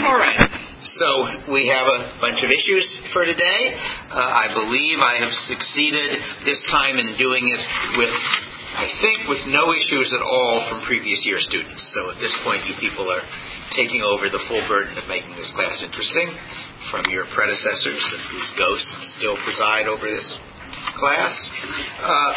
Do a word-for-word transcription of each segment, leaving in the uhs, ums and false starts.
All right. So we have a bunch of issues for today. Uh, I believe I have succeeded this time in doing it with, I think, with no issues at all from previous year students. So at this point, you people are taking over the full burden of making this class interesting from your predecessors, and whose ghosts still preside over this class. Uh,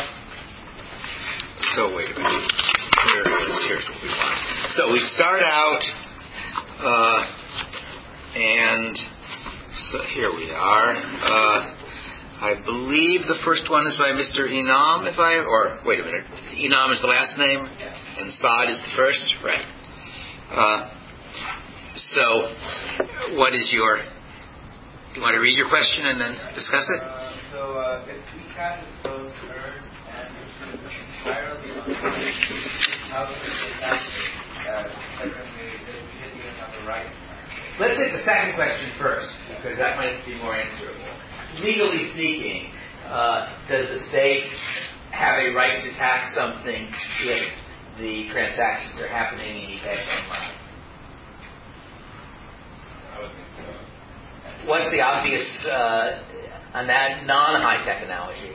so wait a minute. Here it is. Here's what we want. So we start out, uh, and so here we are. Uh, I believe the first one is by Mister Inam, if I, or wait a minute. Inam is the last name, and Saad is the first, right? Uh, so, what is your? You want to read your question and then discuss it? Uh, so, uh, if we cash is both earned and entirely on how does it tax uh, secondly, did you have the right? Let's take the second question first, because that might be more answerable. Legally speaking, uh, does the state have a right to tax something if the transactions are happening in e-cash online? I would think so. What's the obvious uh, on that non-high-tech analogy?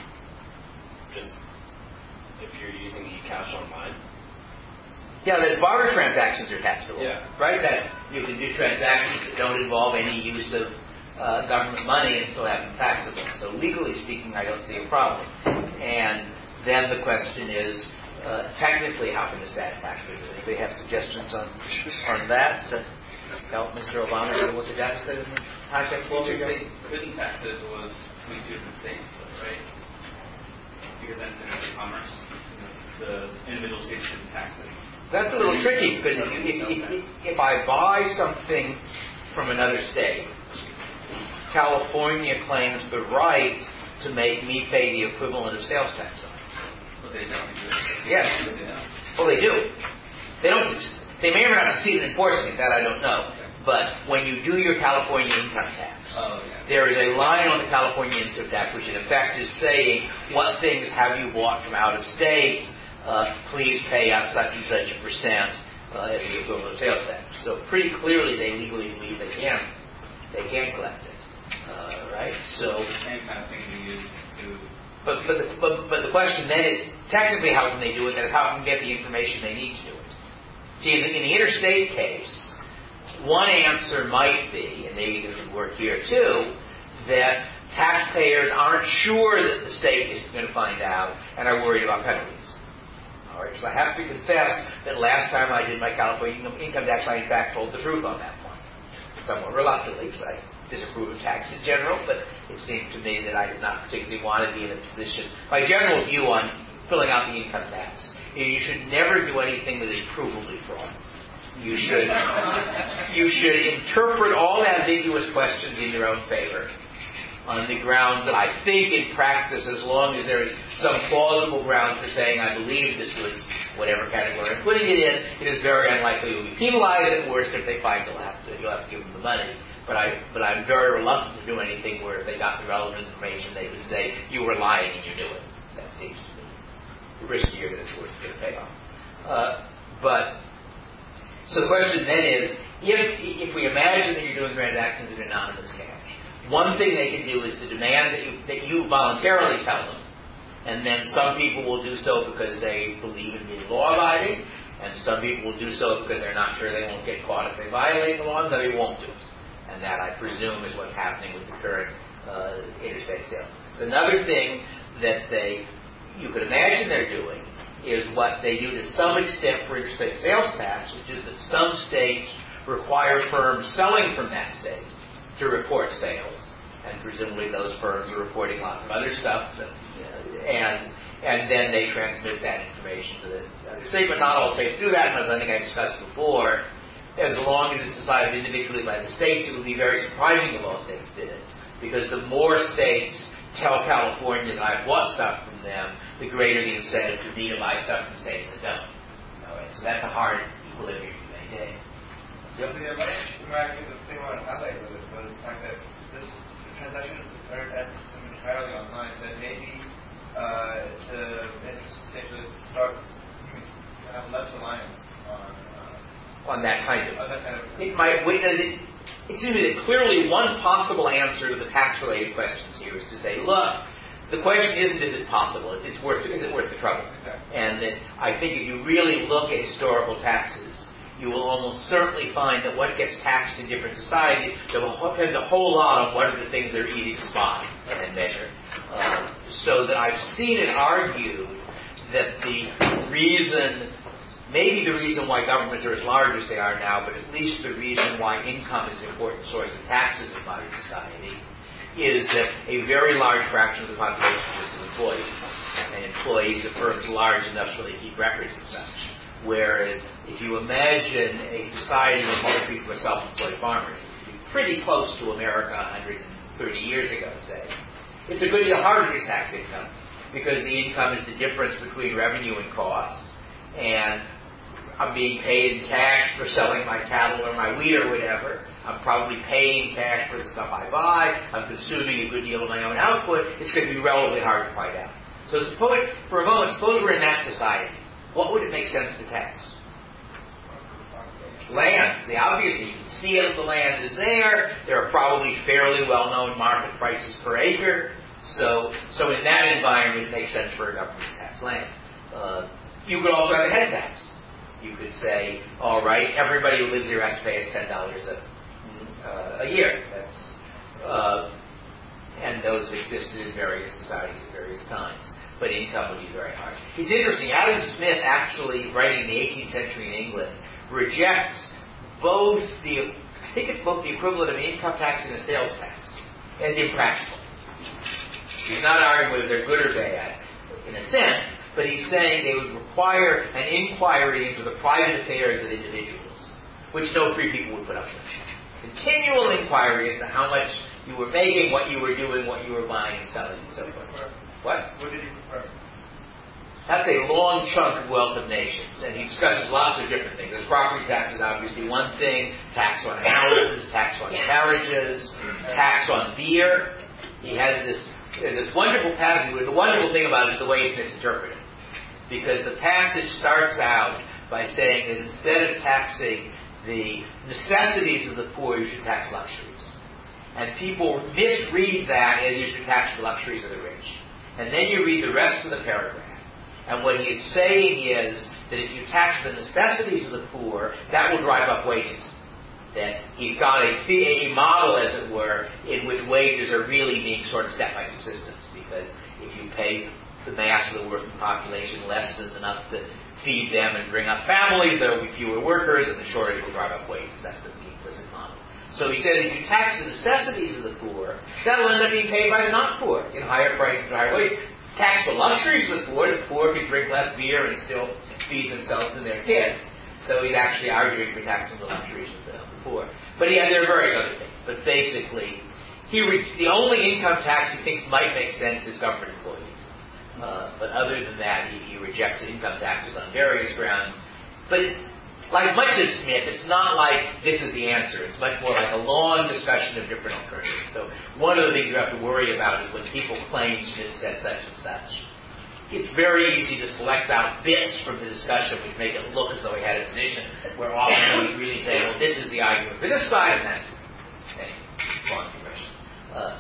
Just if you're using e-cash online. Yeah, there's barter transactions are taxable, yeah. right? That you can do transactions that don't involve any use of uh, government money and still have them taxable. So legally speaking, I don't see a problem. And then the question is, uh, technically, how can the state tax it? Does anybody have suggestions on on that to help Mister Obama deal with the deficit in the high-tech world? If they couldn't tax it, it was between two different states, right? Because then it's interstate commerce. The individual states couldn't tax it. That's a little tricky, because if, if, if, if I buy something from another state, California claims the right to make me pay the equivalent of sales tax on it. But they don't do it. Yes. They don't. Well, they do. They don't. They may or may not succeed in enforcing it. That I don't know. But when you do your California income tax, oh, yeah. there is a line on the California income tax which in effect is saying, what things have you bought from out of state? Uh, please pay us such and such a percent uh, as the equivalent of sales tax. So pretty clearly they legally believe they can. They can collect it. Uh, right? So the same kind of thing we use to... But, but, the, but, but the question then is, technically how can they do it? That is, how can they get the information they need to do it? See, in the, in the interstate case, one answer might be, and maybe this would work here too, that taxpayers aren't sure that the state is going to find out and are worried about penalties. All right, so I have to confess that last time I did my California income tax, I in fact told the truth on that point. Somewhat reluctantly, because I disapprove of tax in general, but it seemed to me that I did not particularly want to be in a position. My general view on filling out the income tax is you should never do anything that is provably fraud. You should you should interpret all ambiguous questions in your own favor on the grounds that I think in practice, as long as there is some plausible ground for saying I believe this was whatever category I'm putting it in, it is very unlikely you'll be penalized. At worst, if they find you'll have to you'll have to give them the money. But I but I'm very reluctant to do anything where if they got the relevant information, they would say you were lying and you knew it. That seems to me riskier than it's worth to pay off. Uh, but so the question then is, if if we imagine that you're doing transactions in anonymous cash, one thing they can do is to demand that you, that you voluntarily tell them, and then some people will do so because they believe in being law-abiding, and some people will do so because they're not sure they won't get caught if they violate the law, and they won't do it. And that, I presume, is what's happening with the current uh, interstate sales tax. Another thing that they, you could imagine they're doing is what they do to some extent for interstate sales tax, which is that some states require firms selling from that state to report sales, and presumably those firms are reporting lots of other stuff, that, uh, and and then they transmit that information to the other state. But not all states do that, and as I think I discussed before, as long as it's decided individually by the states, it would be very surprising if all states did it, because the more states tell California that I've bought stuff from them, the greater the incentive for me to buy stuff from states that don't. All right, so that's a hard equilibrium to maintain. Yep. So yeah, my actually the thing I want to highlight with it was the fact that this transaction is earned at system entirely online, that maybe uh, to essentially start have less reliance on uh, on that kind of. On that kind of It might. It, it seems to me that clearly one possible answer to the tax-related questions here is to say, look, the question isn't is it possible. It's, it's worth. Is it worth the trouble? Exactly. And that I think if you really look at historical taxes, you will almost certainly find that what gets taxed in different societies depends a whole lot on what are the things that are easy to spot and measure. Uh, so that I've seen it argued that the reason, maybe the reason why governments are as large as they are now, but at least the reason why income is an important source of taxes in modern society, is that a very large fraction of the population is employees, and employees of firms large enough so they keep records and such. Whereas if you imagine a society where most people are self-employed farmers, pretty close to America one hundred thirty years ago, say, it's a good deal harder to tax income because the income is the difference between revenue and cost, and I'm being paid in cash for selling my cattle or my wheat or whatever. I'm probably paying cash for the stuff I buy. I'm consuming a good deal of my own output. It's going to be relatively hard to find out. So suppose, for a moment, suppose we're in that society. What would it make sense to tax? Land. The obviously, you can see it. The land is there. There are probably fairly well-known market prices per acre. So, so in that environment, it makes sense for a government to tax land. Uh, you could also have a head tax. You could say, all right, everybody who lives here has to pay us ten dollars a, uh, a year. That's uh, and those have existed in various societies at various times. But income would be very hard. It's interesting. Adam Smith, actually writing in the eighteenth century in England, rejects both the, I think it's both the equivalent of an income tax and a sales tax as impractical. He's not arguing whether they're good or bad, in a sense, but he's saying they would require an inquiry into the private affairs of individuals, which no free people would put up with. Continual inquiry as to how much you were making, what you were doing, what you were buying and selling, and so forth. What? What did he prefer? That's a long chunk of Wealth of Nations, and he discusses lots of different things. There's property tax is obviously one thing, tax on houses, tax on carriages, tax on beer. He has this, there's this wonderful passage, the wonderful thing about it is the way it's misinterpreted. Because the passage starts out by saying that instead of taxing the necessities of the poor, you should tax luxuries. And people misread that as you should tax the luxuries of the rich. And then you read the rest of the paragraph. And what he is saying is that if you tax the necessities of the poor, that will drive up wages. That he's got a, a model, as it were, in which wages are really being sort of set by subsistence. Because if you pay the mass of the working population less than is enough to feed them and bring up families, there will be fewer workers, and the shortage will drive up wages. That's the implicit model. So he said if you tax the necessities of the poor, that'll end up being paid by the not poor in higher prices and higher wages. Tax the luxuries of the poor, the poor can drink less beer and still feed themselves and their kids. So he's actually arguing for taxing the luxuries of the, of the poor. But yeah, there are various other things. But basically, he re- the only income tax he thinks might make sense is government employees. Uh, but other than that, he, he rejects income taxes on various grounds. But it, like much of Smith, it's not like this is the answer. It's much more like a long discussion of different alternatives. So one of the things you have to worry about is when people claim Smith said such and such. It's very easy to select out bits from the discussion which make it look as though he had a position, where often he's really saying, well, this is the argument for this side, and that's anyway, long digression. Uh,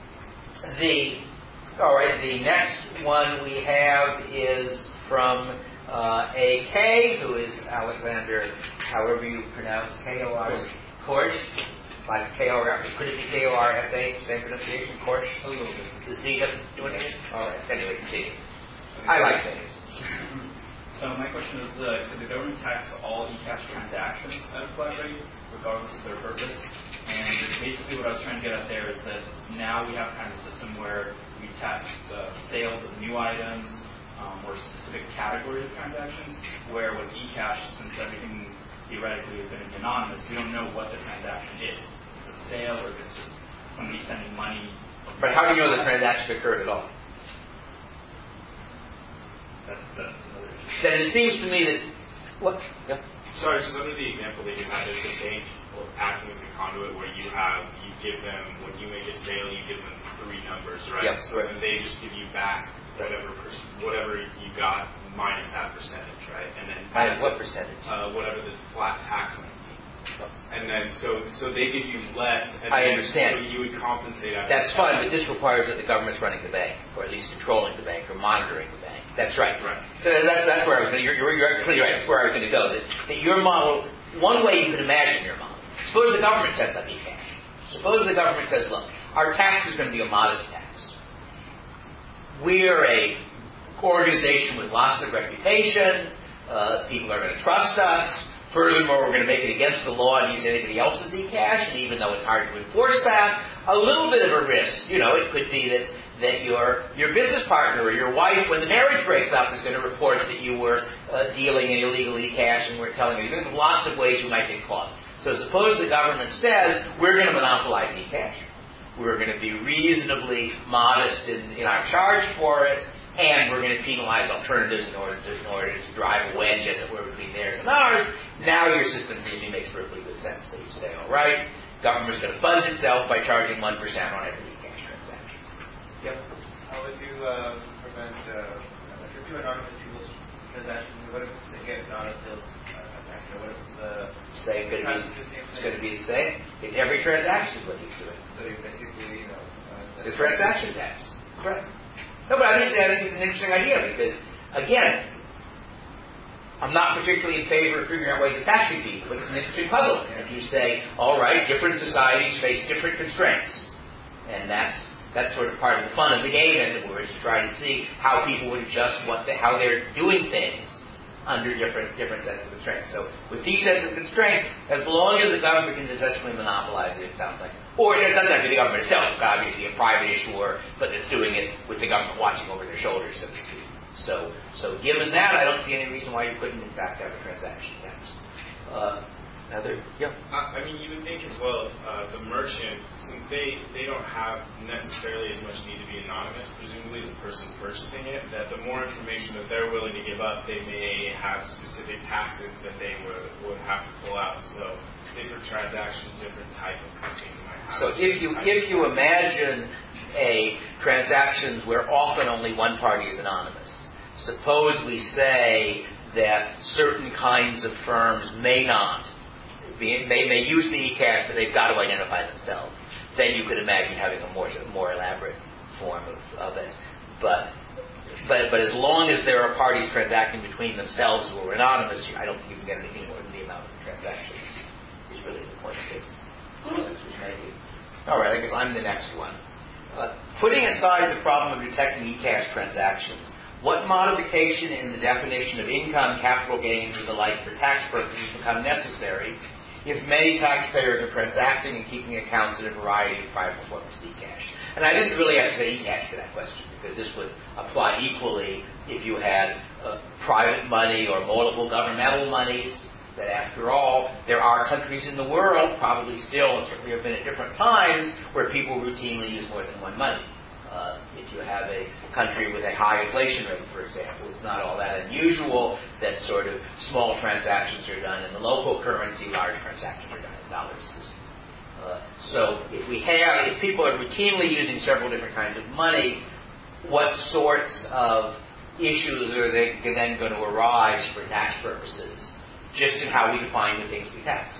the all right, the next one we have is from Uh, A K, who is Alexander, however you pronounce K O R, Korsch, like K O R, could it be K O R S A, same pronunciation, Korsch? A little bit. The Z doesn't do anything? All right, anyway, continue. I like names. So my question is, uh, could the government tax all e-cash transactions at a flat rate, regardless of their purpose? And basically what I was trying to get at there is that now we have kind of a system where we tax uh, sales of new items, Um, or specific category of transactions, where with eCash, since everything theoretically is going to be anonymous, we don't know what the transaction is. If it's a sale or if it's just somebody sending money. But how do you know the transaction occurred at all? That, that's another issue. Then it seems to me that... What? Yeah. Sorry, just under the example that you had, is the bank acting as a conduit where you have, you give them, when you make a sale, you give them three numbers, right? Yes, so right. then they just give you back whatever per- whatever you got minus that percentage, right? And then minus what percentage? Uh, whatever the flat tax might be. And then so so they give you less. And I then, understand. So you would compensate. That's fine, but this requires that the government's running the bank, or at least controlling the bank, or monitoring the bank. That's right. Right. So that's that's where I was going. You're, you're, you're completely right. That's where I was going to go. That, that your model. One way you could imagine your model. Suppose the government sets up e-cash. Suppose the government says, "Look, our tax is going to be a modest tax. We're a organization with lots of reputation. Uh, people are going to trust us. Furthermore, we're going to make it against the law and use anybody else's e-cash, and even though it's hard to enforce that, a little bit of a risk. You know, it could be that, that your your business partner or your wife, when the marriage breaks up, is going to report that you were uh, dealing in illegal e-cash and we're telling you. There's lots of ways you might get caught. So suppose the government says, we're going to monopolize e-cash. We're going to be reasonably modest in, in our charge for it, and we're going to penalize alternatives in order to in order to drive a wedge, as it were, between theirs and ours. Now your system seems to makes perfectly good sense. So you say, all right, government's going to fund itself by charging one percent on every e-cash transaction. Yep. How would you uh, prevent uh, if you anonymous people's transactions? What if they get anonymous sales transaction? What if it's uh, say it's going to be it's going to be the same? It's every transaction what he's doing. So you basically, you know, uh, it's a transaction tax. That's right. No, but I think, I think it's an interesting idea because, again, I'm not particularly in favor of figuring out ways of taxing people, but it's an interesting puzzle. And if you say, all right, different societies face different constraints, and that's that's sort of part of the fun of the game, as it were, is to try to see how people would adjust what they, how they're doing things under different different sets of constraints. So with these sets of constraints, as long as the government can essentially monopolize it, it sounds like. Or it doesn't have to be the government itself. It could obviously be a private issuer, but it's doing it with the government watching over their shoulders, so to speak. So, so given that, I don't see any reason why you couldn't, in fact, have a transaction tax. Uh, Another, yeah. Uh, I mean, you would think as well, uh, the merchant, since they, they don't have necessarily as much need to be anonymous, presumably as a person purchasing it, that the more information that they're willing to give up, they may have specific taxes that they would, would have to pull out. So different transactions, different type of companies might have. So if you if you imagine a transactions where often only one party is anonymous, suppose we say that certain kinds of firms may not. They may use the e-cash, but they've got to identify themselves. Then you could imagine having a more more elaborate form of, of it. But but but as long as there are parties transacting between themselves who are anonymous, I don't think you can get anything more than the amount of the transaction. Is really the point of it. All right, I guess I'm the next one. Uh, putting aside the problem of detecting e-cash transactions, what modification in the definition of income, capital gains, and the like for tax purposes become necessary if many taxpayers are transacting and keeping accounts in a variety of private forms of e-cash? And I didn't really have to say e-cash to that question, because this would apply equally if you had uh, private money or multiple governmental monies, that after all, there are countries in the world, probably still, and certainly have been at different times, where people routinely use more than one money. Uh, if you have a country with a high inflation rate, for example, it's not all that unusual that sort of small transactions are done in the local currency, large transactions are done in dollars. Uh, so if we have, if people are routinely using several different kinds of money, what sorts of issues are they then going to arise for tax purposes, just in how we define the things we tax?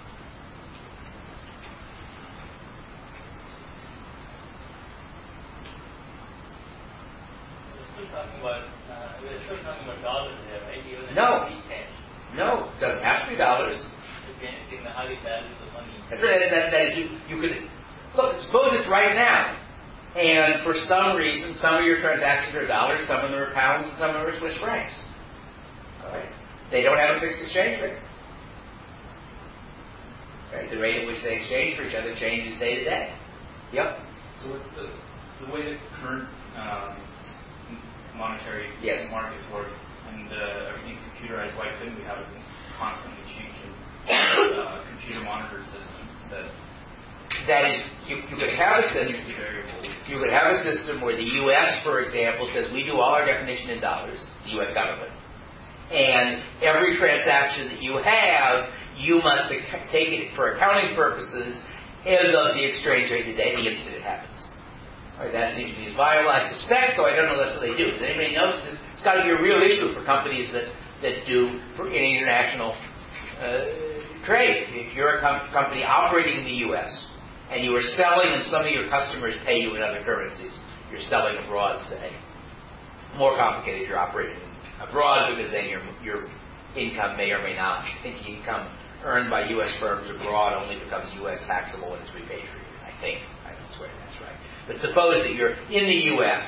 Talking about, uh, we're still talking about dollars here, right? Even No. e-cash. No, it doesn't have to be dollars. If anything, the highly valuable money. That, that, that you, you could look. Suppose it's right now, and for some reason, some of your transactions are dollars, some of them are pounds, and some of them are Swiss francs. All right. They don't have a fixed exchange rate. Right? The rate at which they exchange for each other changes day to day. Yep. So with the the way that current um, monetary yes. markets work, and uh, everything computerized, why couldn't we have a constantly changing uh, computer monitor system that that is you, you could have a system you could have a system where the U S, for example, says we do all our definition in dollars, the U S government, and every transaction that you have, you must ac- take it for accounting purposes as of the exchange rate today, the instant it happens. All right, that seems to be viable. I suspect, though I don't know that's what they do. Does anybody know? This, it's got to be a real issue for companies that, that do for any international uh, trade. If you're a com- company operating in the U S and you are selling and some of your customers pay you in other currencies, you're selling abroad, say. More complicated if you're operating abroad because then your your income may or may not. I think income earned by U S firms abroad only becomes U S taxable when it's repatriated. I think. I don't swear that's right. But suppose that you're in the U S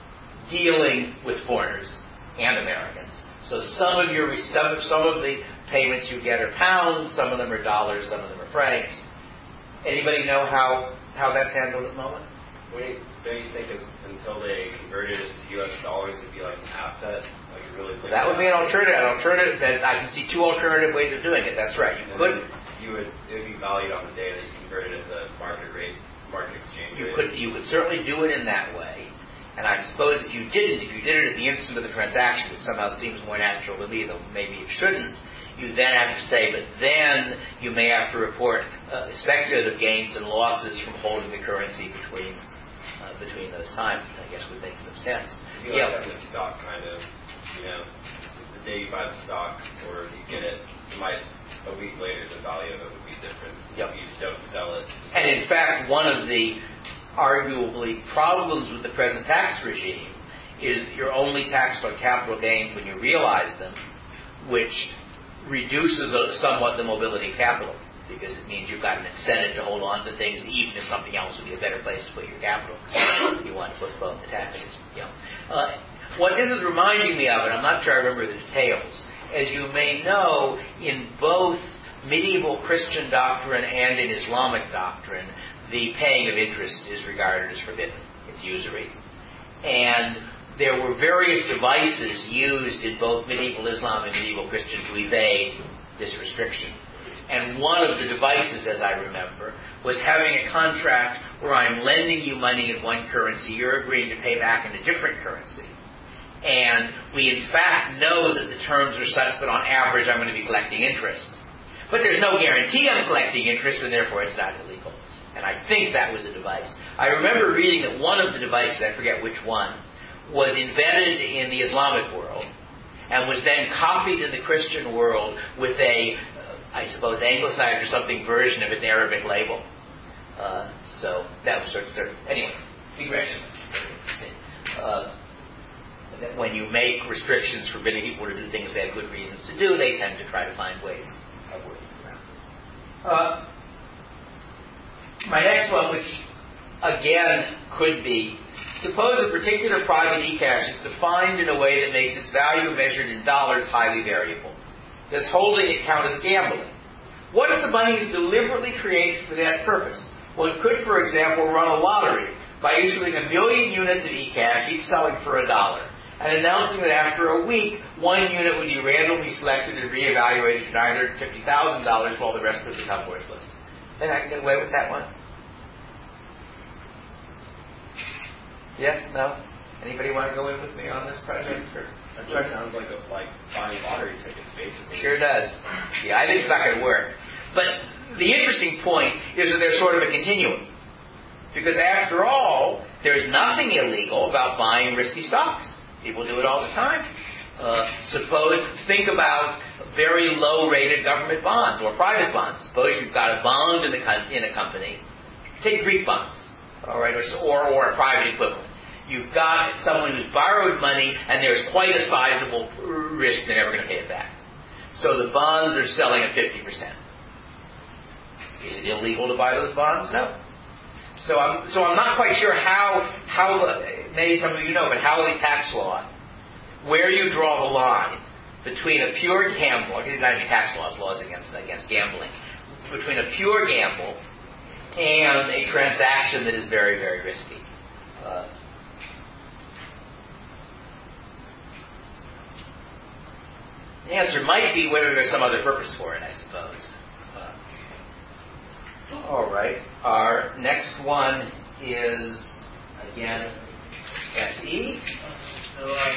dealing with foreigners and Americans. So some of your some, some of the payments you get are pounds, some of them are dollars, some of them are francs. Anybody know how, how that's handled at the moment? What do you, don't you think it's until they converted it to U S dollars, it'd be like an asset, like a really big that would be an asset? alternative. An alternative. That I can see two alternative ways of doing it. That's right. You And could you would it would be valued on the day that you converted it to market rate, market exchange you rate. could you could certainly do it in that way. And I suppose if you didn't, if you did it at the instant of the transaction, which somehow seems more natural to me, though maybe it shouldn't, you then have to say, but then you may have to report uh, speculative gains and losses from holding the currency between uh, between those times, which I guess would make some sense. It'd be Yeah. like having a stock kind of, you know, the day you buy the stock or you get it, it might, a week later the value of it would be different. Yep. You don't sell it. And in fact, one of the arguably problems with the present tax regime is that you're only taxed on capital gains when you realize them, which reduces uh, somewhat the mobility of capital, because it means you've got an incentive to hold on to things even if something else would be a better place to put your capital. You want to postpone the taxes. You know. uh, what this is reminding me of, and I'm not sure I remember the details, as you may know, in both medieval Christian doctrine and in Islamic doctrine, the paying of interest is regarded as forbidden. It's usury. And there were various devices used in both medieval Islam and medieval Christian to evade this restriction. And one of the devices, as I remember, was having a contract where I'm lending you money in one currency, you're agreeing to pay back in a different currency. And we in fact know that the terms are such that on average I'm going to be collecting interest. But there's no guarantee I'm collecting interest, and therefore it's not illegal. And I think that was a device. I remember reading that one of the devices, I forget which one, was invented in the Islamic world and was then copied in the Christian world with a, uh, I suppose, anglicized or something version of its Arabic label. Uh, so that was sort of, sort of anyway, digression. Uh, that when you make restrictions forbidding people to do things they have good reasons to do, they tend to try to find ways of working around it. Uh, My next one, which again could be, suppose a particular private e-cash is defined in a way that makes its value measured in dollars highly variable. Does holding it count as gambling? What if the money is deliberately created for that purpose? One could, for example, run a lottery by issuing a million units of e-cash, each selling for a dollar, and announcing that after a week, one unit would be randomly selected and reevaluated to nine hundred fifty thousand dollars while the rest would become worthless. Think I can get away with that one? Yes? No? Anybody want to go in with me on this project? Or? That just sounds like a, like buying lottery tickets, basically. Sure does. Yeah, I think it's not going to work. But the interesting point is that there's sort of a continuum. Because after all, there's nothing illegal about buying risky stocks. People do it all the time. Uh, suppose, think about very low-rated government bonds or private bonds. Suppose you've got a bond in a, in a company. Take Greek bonds, all right, or, or, or a private equivalent. You've got someone who's borrowed money, and there's quite a sizable risk they're never going to pay it back. So the bonds are selling at fifty percent. Is it illegal to buy those bonds? No. So I'm so I'm not quite sure how how maybe some of you know, but how the tax law, where you draw the line between a pure gamble, it's not even tax laws, laws against against gambling, between a pure gamble and a transaction that is very, very risky. Uh, the answer might be whether there's some other purpose for it, I suppose. Uh, all right. Our next one is, again, S E. So, um,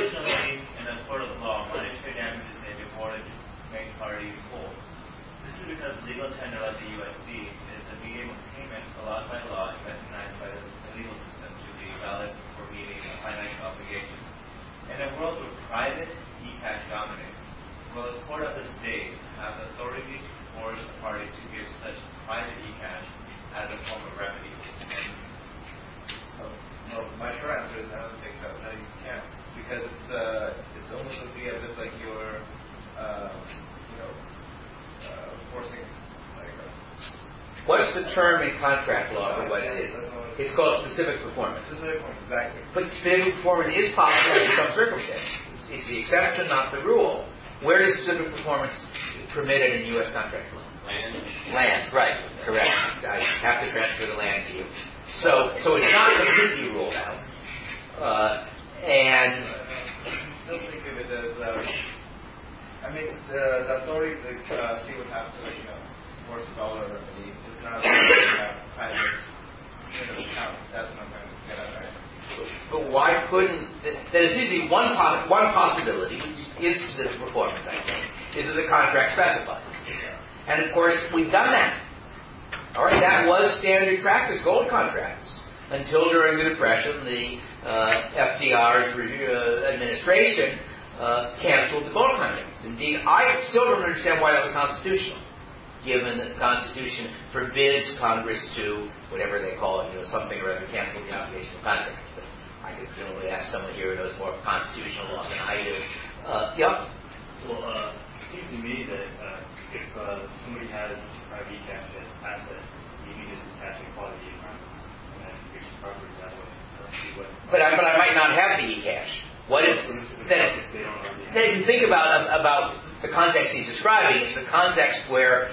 traditionally, in a court of law, monetary damages may be awarded to make parties whole. This is institution of legal tender like the U S D is a medium of payment allowed by law and recognized by the legal system to be valid for meeting a finite obligation. In a world where private e-cash dominates, will a court of the state have the authority to force a party to give such private e-cash as a form of remedy? And Well, well, my short answer is I don't think so. No, you can't, because it's uh, it's almost would be as if like you're, uh, you know, uh, forcing like. A, What's the term in contract law for what it is? It's called specific performance. Specific one, exactly. But specific performance is possible in some circumstances. It's the exception, not the rule. Where is specific performance permitted in U S contract law? Land. Land, right, correct. I have to transfer the land to you. So, so it's not completely ruled out. Uh, and I don't think of it as. Um, I mean, the, the authority the uh, state would have to, like, you know, force a dollar remedy. It's not like you have private in an account. That's what I'm going to get at, right? but why couldn't? There seems to be one poss- one possibility, which is specific performance, I think, is that the contract specifies. And of course, we've done that. All right, that was standard practice, gold contracts, until during the Depression, the uh, F D R's uh, administration uh, canceled the gold contracts. Indeed, I still don't understand why that was constitutional, given that the Constitution forbids Congress to, whatever they call it, you know, something or other, cancel the obligation of contracts. But I could presumably ask someone here who knows more constitutional law than I do. Uh, yeah? well, uh, it seems to me that uh, if uh, somebody has private e-cash as asset, you can just attach a quality account and then fix the property that way. I don't see what. But I, but I might not have the e-cash. What if So this is a then? concept they don't already have. Then if you think about about the context he's describing, it's the context where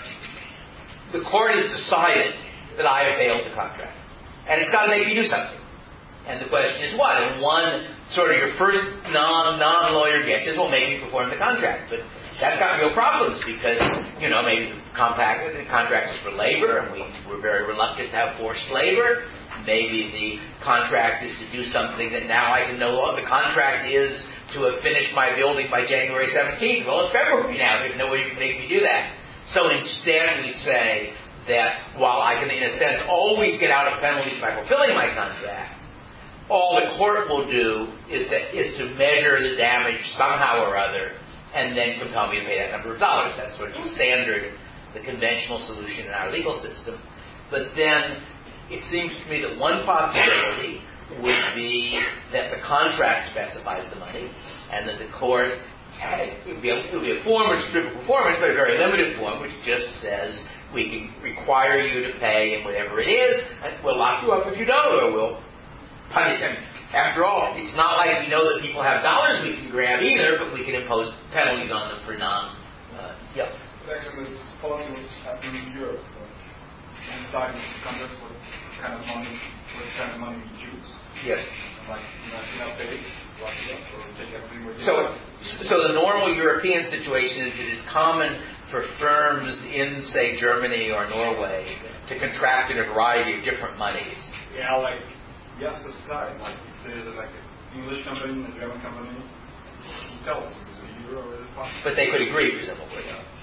the court has decided that I have failed the contract, and it's got to make me do something. And the question is what? And one sort of your first non non lawyer guess is, well, make me perform the contract, but that's got real problems because you know maybe the compact the contract is for labor, and we we're very reluctant to have forced labor. Maybe the contract is to do something that now I can know. Oh, the contract is to have finished my building by January seventeenth. Well, it's February now. There's no way you can make me do that. So instead, we say that while I can, in a sense, always get out of penalties by fulfilling my contract, all the court will do is to is to measure the damage somehow or other, and then compel me to pay that number of dollars. That's sort of the standard, the conventional solution in our legal system. But then it seems to me that one possibility would be that the contract specifies the money, and that the court, it would be a, it would be a form of certificate of performance, but a very limited form, which just says we can require you to pay and whatever it is, and we'll lock you up if you don't, or we'll punish them. After all, it's not like we know that people have dollars we can grab either, but we can impose penalties on them for non. Uh, yeah. Actually, this policy was happening in Europe. Uh, and deciding Congress what kind of money, what kind of money we choose. Yes. Like, you know, if you not pay, lock it up, or take everything with you. So, so the normal European situation is it is common for firms in, say, Germany or Norway to contract in a variety of different monies. Yeah, like, yes, the society. Like, say that like an English company, a German company, you tell us, is it a euro or is it pound? But they could agree, presumably.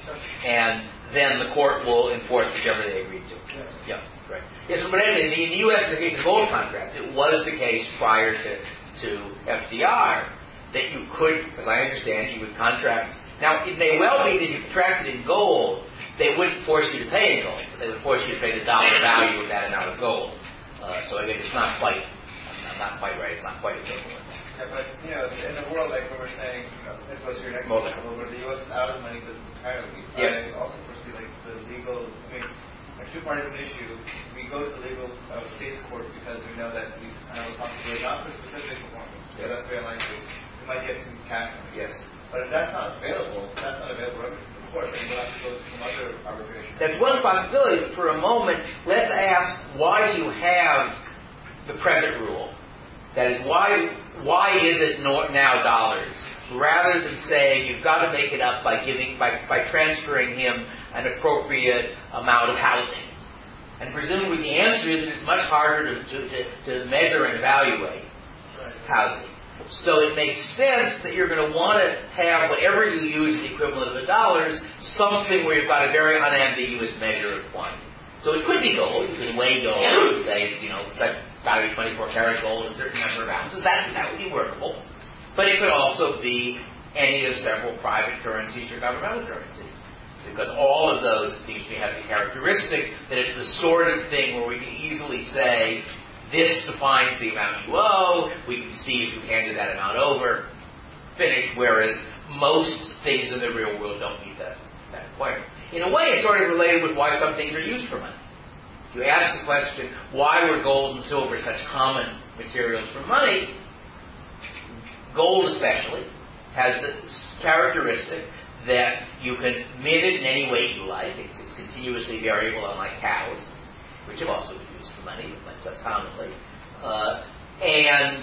And then the court will enforce whichever they agreed to. Yes. Yeah, right. Yes, but anyway, in the U S, in the case of gold contracts, it was the case prior to, to F D R that you could, as I understand, you would contract. Now, it may well be that you contracted in gold, they wouldn't force you to pay in gold, but they would force you to pay the dollar value of that amount of gold. Uh, so I guess it's not quite, I'm not quite right, it's not quite equivalent. Yeah, but, you know, in the world, like we were saying, you know, it was your next Most. example, where the U S is out of money entirely. Yes. I also foresee, like, the legal, I mean, if two parties have an issue, we go to the legal uh, states court because we know that we have a responsibility not for specific performance. Yes. So that's very likely. We might get some cash on it. Yes. But if that's not available, that's not available to the court, then we'll have to go to some other arbitration. That's one possibility, but for a moment, let's ask, why do you have the present rule? That is, why why is it now dollars? Rather than saying you've got to make it up by giving by, by transferring him an appropriate amount of housing. And presumably the answer is that it's much harder to, to, to, to measure and evaluate Right. housing. So it makes sense that you're going to want to have whatever you use the equivalent of a dollar, something where you've got a very unambiguous measure of quantity. So it could be gold. You can weigh gold and say, you know, it's got to be twenty-four karat gold, a certain number of ounces. That, that would be workable. But it could also be any of several private currencies or governmental currencies. Because all of those, it seems to me, have the characteristic that it's the sort of thing where we can easily say, this defines the amount you owe, we can see if you handed that amount over, finished, whereas most things in the real world don't meet that, that requirement. In a way, it's sort of related with why some things are used for money. If you ask the question, why were gold and silver such common materials for money, gold especially has the characteristic that you can mint it in any way you like. It's, it's continuously variable, unlike cows, which have also been used for money, but much less commonly. Uh, and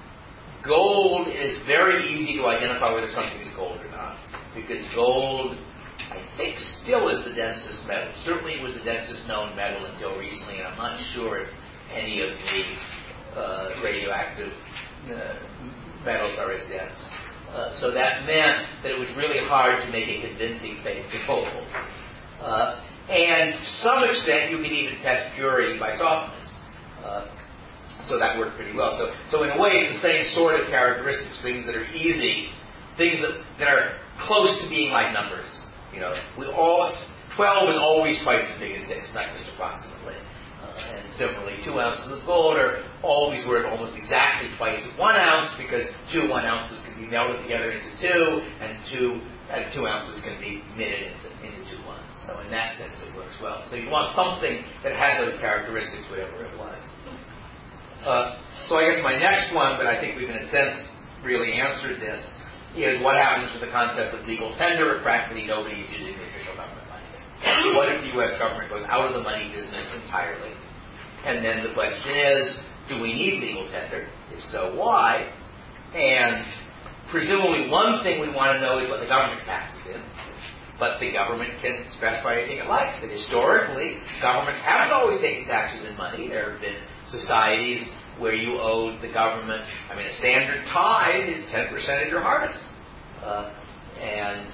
gold is very easy to identify whether something is gold or not, because gold, I think, still is the densest metal. Certainly it was the densest known metal until recently, and I'm not sure if any of the uh, radioactive uh, metals are as dense. Uh, so that meant that it was really hard to make a convincing fake to gold. Uh, and to some extent, you could even test purity by softness. Uh, so that worked pretty well. So, so in a way, it's the same sort of characteristics, things that are easy, things that, that are close to being like numbers. You know, we all, twelve is always twice as big as six, not just approximately. Uh, and similarly, two ounces of gold are always worth almost exactly twice as one ounce, because two one ounces can be melted together into two, and two uh, two ounces can be knitted into, into two ones. So in that sense, it works well. So you want something that had those characteristics, whatever it was. Uh, so I guess my next one, but I think we've in a sense really answered this, is what happens with the concept of legal tender if practically nobody's using the official government money. What if the U S government goes out of the money business entirely? And then the question is, do we need legal tender? If so, why? And presumably one thing we want to know is what the government taxes in. But the government can specify anything it likes. And historically, governments haven't always taken taxes in money. There have been societies where you owed the government, I mean, a standard tithe is ten percent of your harvest. Uh, and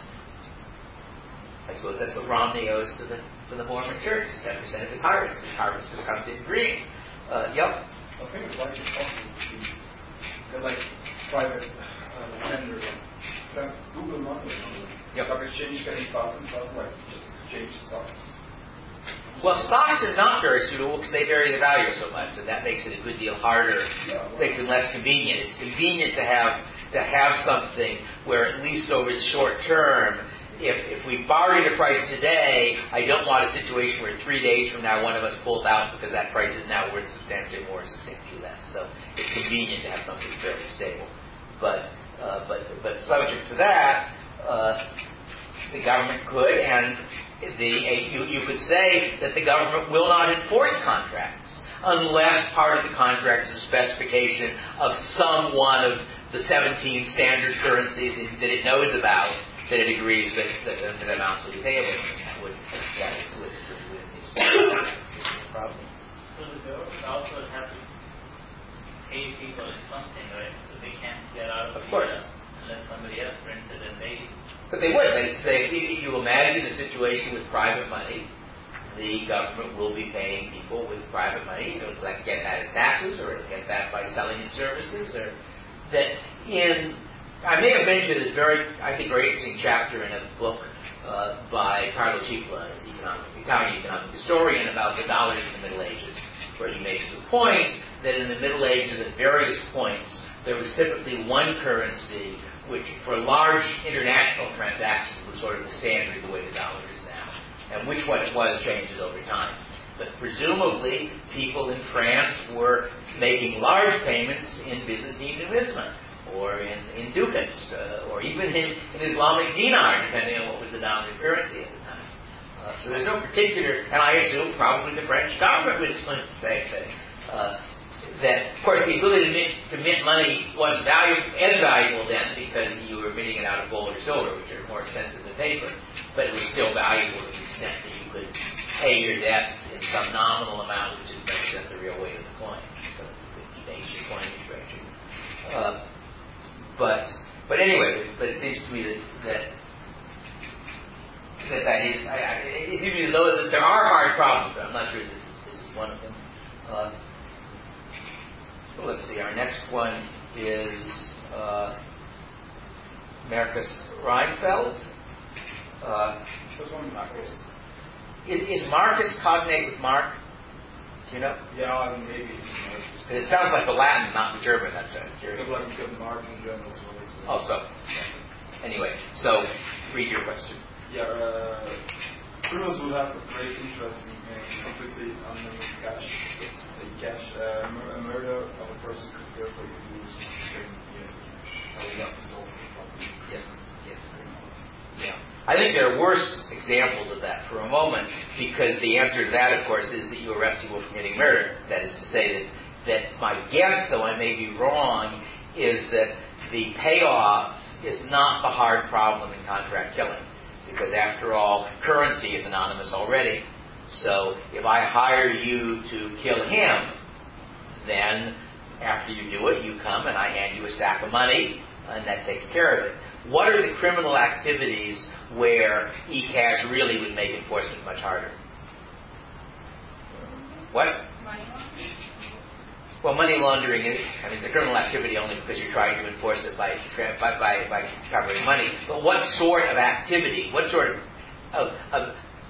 I suppose that's what Romney owes to the to the Mormon Church, is ten percent of his harvest. His harvest just comes in green. Uh, yep. I think it's like it's possible to get like private uh, tender, send Google money or something. Yep. Stock exchange getting faster and faster, like just exchange stocks. Well, stocks are not very suitable because they vary the value so much, and that makes it a good deal harder, Yeah, well, makes it less convenient. It's convenient to have to have something where at least over the short term, if if we bargain a price today, I don't want a situation where three days from now one of us pulls out because that price is now worth substantially more or substantially less. So it's convenient to have something fairly stable. But uh, but but subject to that, uh, the government could, and the you, you could say that the government will not enforce contracts unless part of the contract is a specification of some one of the seventeen standard currencies that it knows about, that it agrees that, that, that amounts will be payable. That would, that is with, with the problem. So the government also would have to pay people something, right? So they can't get out of, of course. Unless somebody else prints it and they... But they would. They say, if you imagine a situation with private money, the government will be paying people with private money. It'll get that as taxes, or it'll get that by selling its services, or that in... I may have mentioned this very, I think, very interesting chapter in a book uh, by Carlo Cipolla, an economic, Italian economic historian, about the dollars in the Middle Ages, where he makes the point that in the Middle Ages, at various points, there was typically one currency which, for large international transactions, was sort of the standard, the way the dollar is now. And which one it was changes over time. But presumably, people in France were making large payments in Byzantine numisma, or in, in ducats, uh, or even in, in Islamic dinar, depending on what was the dominant currency at the time. Uh, so there's no particular, and I assume probably the French government was doing the same thing. Uh, that, of course, the ability to mint, to mint money wasn't valuable, as valuable then, because you were minting it out of gold or silver, which are more expensive than paper, but it was still valuable to the extent that you could pay your debts in some nominal amount, which is represent the real weight of the coin. So you could debase your coinage ratio. Uh, But but anyway, but it seems to me that that that, that is. I, I, it seems to me as though that there are hard problems, but I'm not sure this is, this is one of them. Uh, so let's see. Our next one is uh, Marcus Reinfeld. Uh, There's one Marcus. Is, is Marcus cognate with Mark? Do you know? Yeah, I mean, maybe it's Marcus. It sounds like the Latin, not the German. That's what I was curious. It's like good Mark in German as well. Oh, so. Anyway, so read your question. Yeah, uh, criminals will have a great interest in uh, completely anonymous cash. It's a cash, uh, mur- a murder of a person could therefore easily use trading cash. How we have to solve the problem. Yes, yes. Yeah. I think there are worse examples of that for a moment, because the answer to that, of course, is that you arrest people for committing murder. That is to say that, that my guess, though I may be wrong, is that the payoff is not the hard problem in contract killing. Because after all, currency is anonymous already. So if I hire you to kill him, then after you do it, you come and I hand you a stack of money, and that takes care of it. What are the criminal activities where e-cash really would make enforcement much harder? What? Money laundering. Well, money laundering is, I mean, it's a criminal activity only because you're trying to enforce it by by by, by covering money. But what sort of activity, what sort of of, of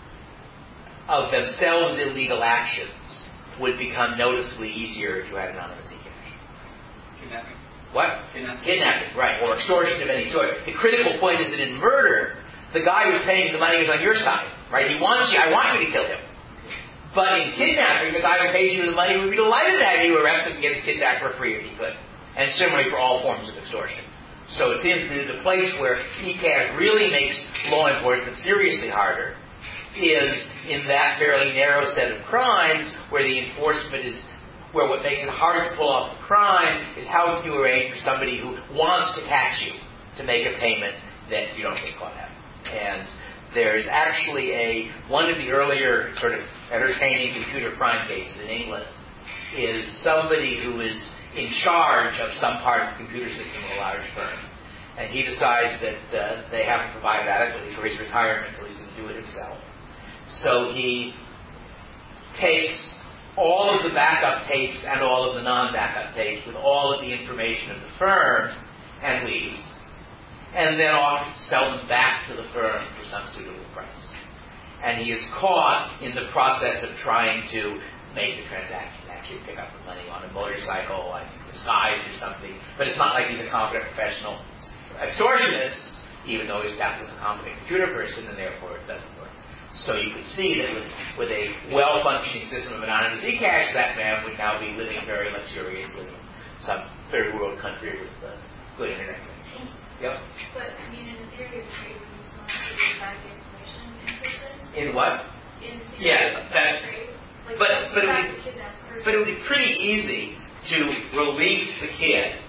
of themselves illegal actions would become noticeably easier if you had anonymous e-cash? Kidnapping. What? Kidnapping. Kidnapping, right, or extortion of any sort. The critical point is that in murder, the guy who's paying the money is on your side, right? He wants you, I want you to kill him. But in kidnapping, the guy who pays you the money would be delighted to have you arrested and get his kid back for free if he could. And similarly for all forms of extortion. So it seems to me the place where e-cash really makes law enforcement seriously harder is in that fairly narrow set of crimes where the enforcement is, where what makes it hard to pull off the crime is how can you arrange for somebody who wants to catch you to make a payment that you don't get caught at. And there's actually a, one of the earlier sort of entertaining computer crime cases in England is somebody who is in charge of some part of the computer system of a large firm. And he decides that uh, they have to provide adequately for his retirement, so he's going to do it himself. So he takes all of the backup tapes and all of the non-backup tapes with all of the information of the firm and leaves. And then off sell them back to the firm for some suitable price. And he is caught in the process of trying to make the transaction, actually pick up the money on a motorcycle, I think disguised or something. But it's not like he's a competent professional extortionist, even though he's got as a competent computer person, and therefore it doesn't work. So you could see that with, with a well-functioning system of anonymous e-cash, that man would now be living very luxuriously in some third world country with uh, good internet connections. Yep. But, I mean, in theory, the trade would be to back information in prison. In what? In theory, Yeah, that, trade. Like, but, but, it would, kidnaps person. but it would be pretty easy to release the kid.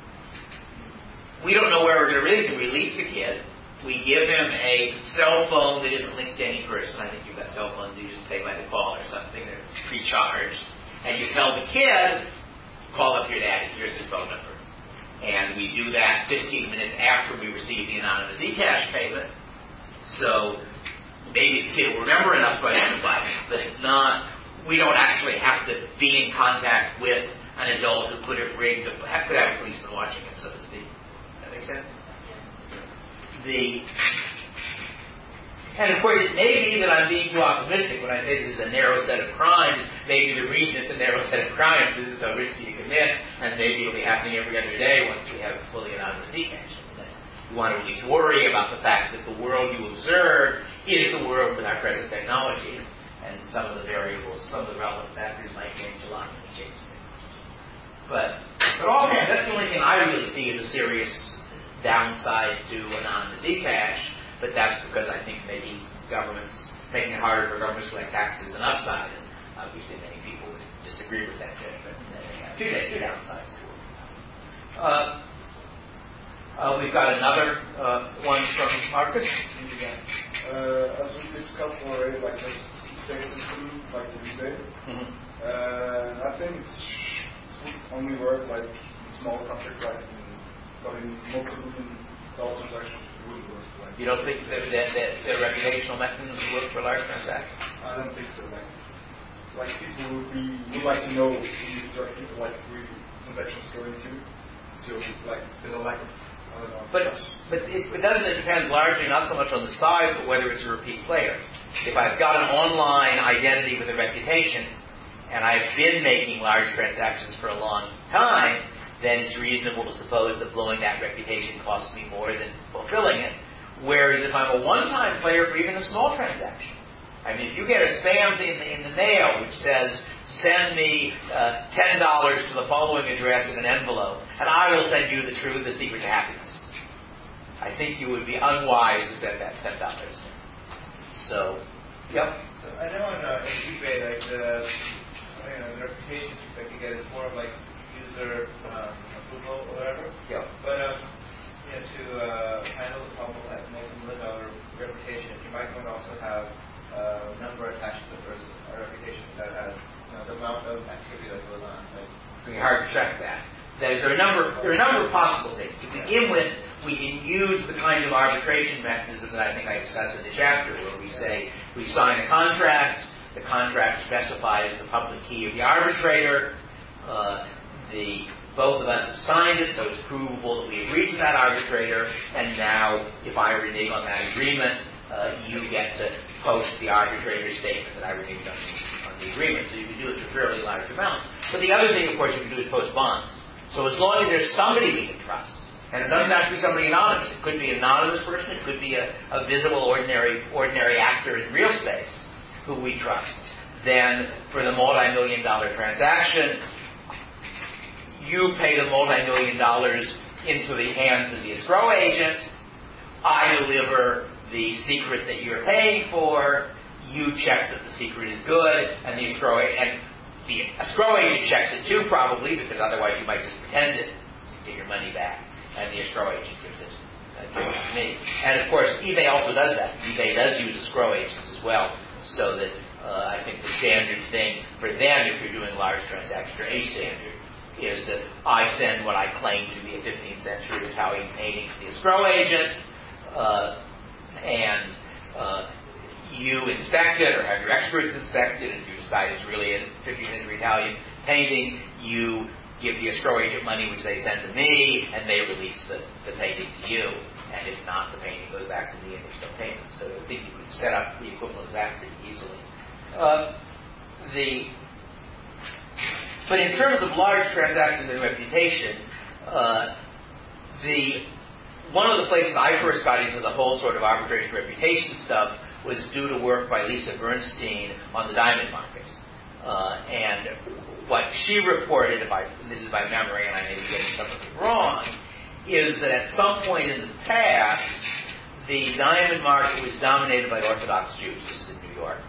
We don't know where we're going to release him. We release the kid. We give him a cell phone that isn't linked to any person. I think you've got cell phones you just pay by the call or something. They're pre-charged. And you tell the kid, call up your daddy. Here's his phone number. And we do that fifteen minutes after we receive the anonymous e-cash payment. So maybe the kid will remember enough to identify, but it's not, we don't actually have to be in contact with an adult who could have rigged, a, could have a policeman watching him, so to speak. Does that make sense? The, and of course, it may be that I'm being too optimistic when I say this is a narrow set of crimes. Maybe the reason it's a narrow set of crimes is it's so risky to commit, and maybe it'll be happening every other day once we have fully anonymous e-cash. You want to at least worry about the fact that the world you observe is the world with our present technology, and some of the variables, some of the relevant factors might change a lot when we change things. But, but all that, that's the only thing I really see as a serious downside to anonymous e-cash. But that's because I think maybe governments, making it harder for governments to collect taxes is an upside, and obviously many people would disagree with that judgment. And then they have two, two downsides to it. Uh, uh, we've got another uh, one from Marcus. Uh, as we discussed already, like this pay system, like the rebate, Mm-hmm. uh, I think it's, it's only work like in small countries like in but in multi-million dollar transactions, it wouldn't work. Like, You don't think that, that, that the reputational mechanisms work for large transactions? I don't think so. Like, like people would be would like to know who these direct people like where the transactions go into. So like there's a lack of I don't know. But but it, it doesn't it depend largely not so much on the size, but whether it's a repeat player. If I've got an online identity with a reputation, and I've been making large transactions for a long time, then it's reasonable to suppose that blowing that reputation costs me more than fulfilling it. Whereas if I'm a one-time player for even a small transaction, I mean, if you get a spam in the, in the mail which says, send me uh, ten dollars to the following address in an envelope, and I will send you the truth, the secret to happiness, I think you would be unwise to send that ten dollars. So, yep. So I know on uh, eBay, like the, you know, the reputation that you get is more of like user um, approval or whatever. Yep. But um, you know, to uh, handle the problem at multi-million dollar reputation, you might want to also have a number attached to the person, a reputation that has you know, the amount of activity that goes on. Like, It's going to be hard to check that. There's a number. There are a number of possible things. To begin with, we can use the kind of arbitration mechanism that I think I discussed in the chapter, where we say we sign a contract. The contract specifies the public key of the arbitrator. Uh, the both of us have signed it, so it's provable that we agreed to that arbitrator. And now, if I renege on that agreement, uh, you get to post the arbitrator's statement that I reneged on the, on the agreement. So you can do it for fairly large amounts. But the other thing, of course, you can do is post bonds. So as long as there's somebody we can trust, and it doesn't have to be somebody anonymous. It could be an anonymous person. It could be a, a visible, ordinary, ordinary actor in real space who we trust. Then, for the multi-million dollar transaction, you pay the multi-million dollars into the hands of the escrow agent. I deliver the secret that you're paying for. You check that the secret is good, and the escrow and the escrow agent checks it too, probably, because otherwise you might just pretend it to get your money back, and the escrow agent gives it uh, gives it to me. And of course, eBay also does that. eBay does use escrow agents as well, so that uh, I think the standard thing for them, if you're doing large transactions, or a standard, is that I send what I claim to be a fifteenth century Italian painting to the escrow agent, uh, and uh, you inspect it or have your experts inspect it, and if you decide it's really a fifteenth century Italian painting, you give the escrow agent money, which they send to me, and they release the, the painting to you. And if not, the painting goes back to me and there's no payment. So I think you could set up the equivalent of that pretty easily. Uh, the But in terms of large transactions and reputation, uh, the one of the places I first got into the whole sort of arbitration reputation stuff was due to work by Lisa Bernstein on the diamond market. Uh, and what she reported, if I, and this is by memory and I may be getting some of it wrong, is that at some point in the past, the diamond market was dominated by Orthodox Jews. This is in New York.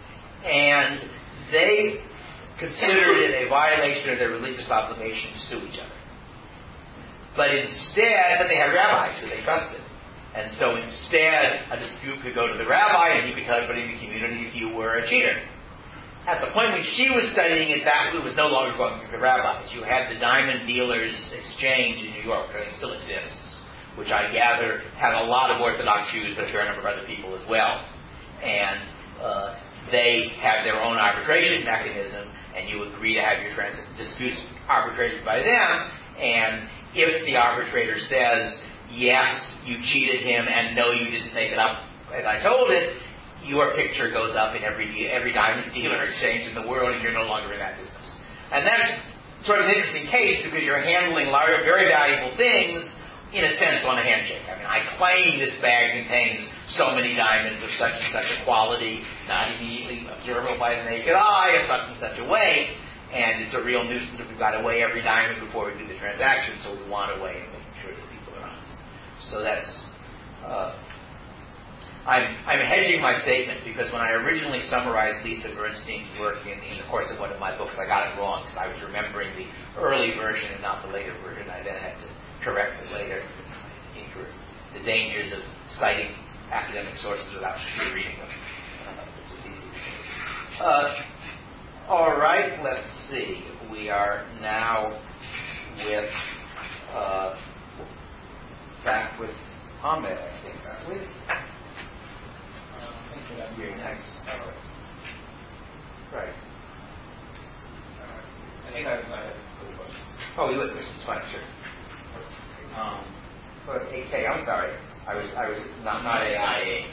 And they considered it a violation of their religious obligation to sue each other. But instead, but they had rabbis who they trusted. And so instead, a dispute could go to the rabbi, and he could tell everybody in the community if you were a cheater. At the point when she was studying it, that was no longer going through the rabbis. You had the Diamond Dealers Exchange in New York, and it still exists, which I gather had a lot of Orthodox Jews, but a fair number of other people as well. And uh, they have their own arbitration mechanism, and you agree to have your trans- disputes arbitrated by them. And if the arbitrator says, yes, you cheated him, and no, you didn't make it up as I told it, your picture goes up in every every diamond dealer exchange in the world, and you're no longer in that business. And that's sort of an interesting case because you're handling large, very valuable things, in a sense, on a handshake. I mean, I claim this bag contains so many diamonds of such and such a quality, not immediately observable by the naked eye, in such and such a way, and it's a real nuisance if we've got to weigh every diamond before we do the transaction, so we want to weigh and making sure that people are honest. So that's... Uh, I'm, I'm hedging my statement because when I originally summarized Lisa Bernstein's work in, in the course of one of my books, I got it wrong because I was remembering the early version and not the later version. I then had to correct it later for the dangers of citing academic sources without reading them, uh, which is easy. Uh, all right, let's see. We are now with... Uh, back with Ahmed, I think, aren't we? You're next. Right. I think I, I have a question. Oh, you look, it's fine, sure. Um, But A K, I'm sorry. I was, I was not, not A I A.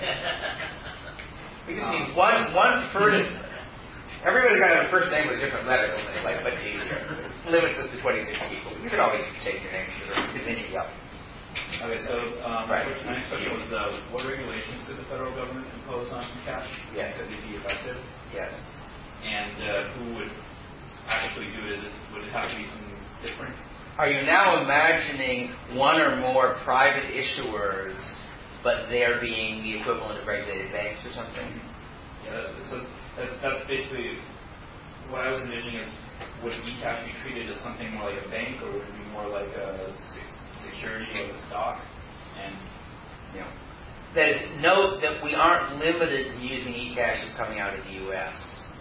We just need one, one first. Everybody's got to have a first name with a different letter. It's like much easier. Limit this to twenty-six people. You can always change your name to continue up. Okay, so um, Right. my next question was, uh, what regulations could the federal government impose on cash? Yes. Could they be effective? Yes. And uh, who would actually do it? Is it? Would it have to be something different? Are you now imagining one or more private issuers, but they're being the equivalent of regulated banks or something? Yeah, so that's, that's basically what I was envisioning is, would eCash be treated as something more like a bank, or would it be more like a se- security, like a stock? And you know, that is, note that we aren't limited to using eCash that's coming out of the U S.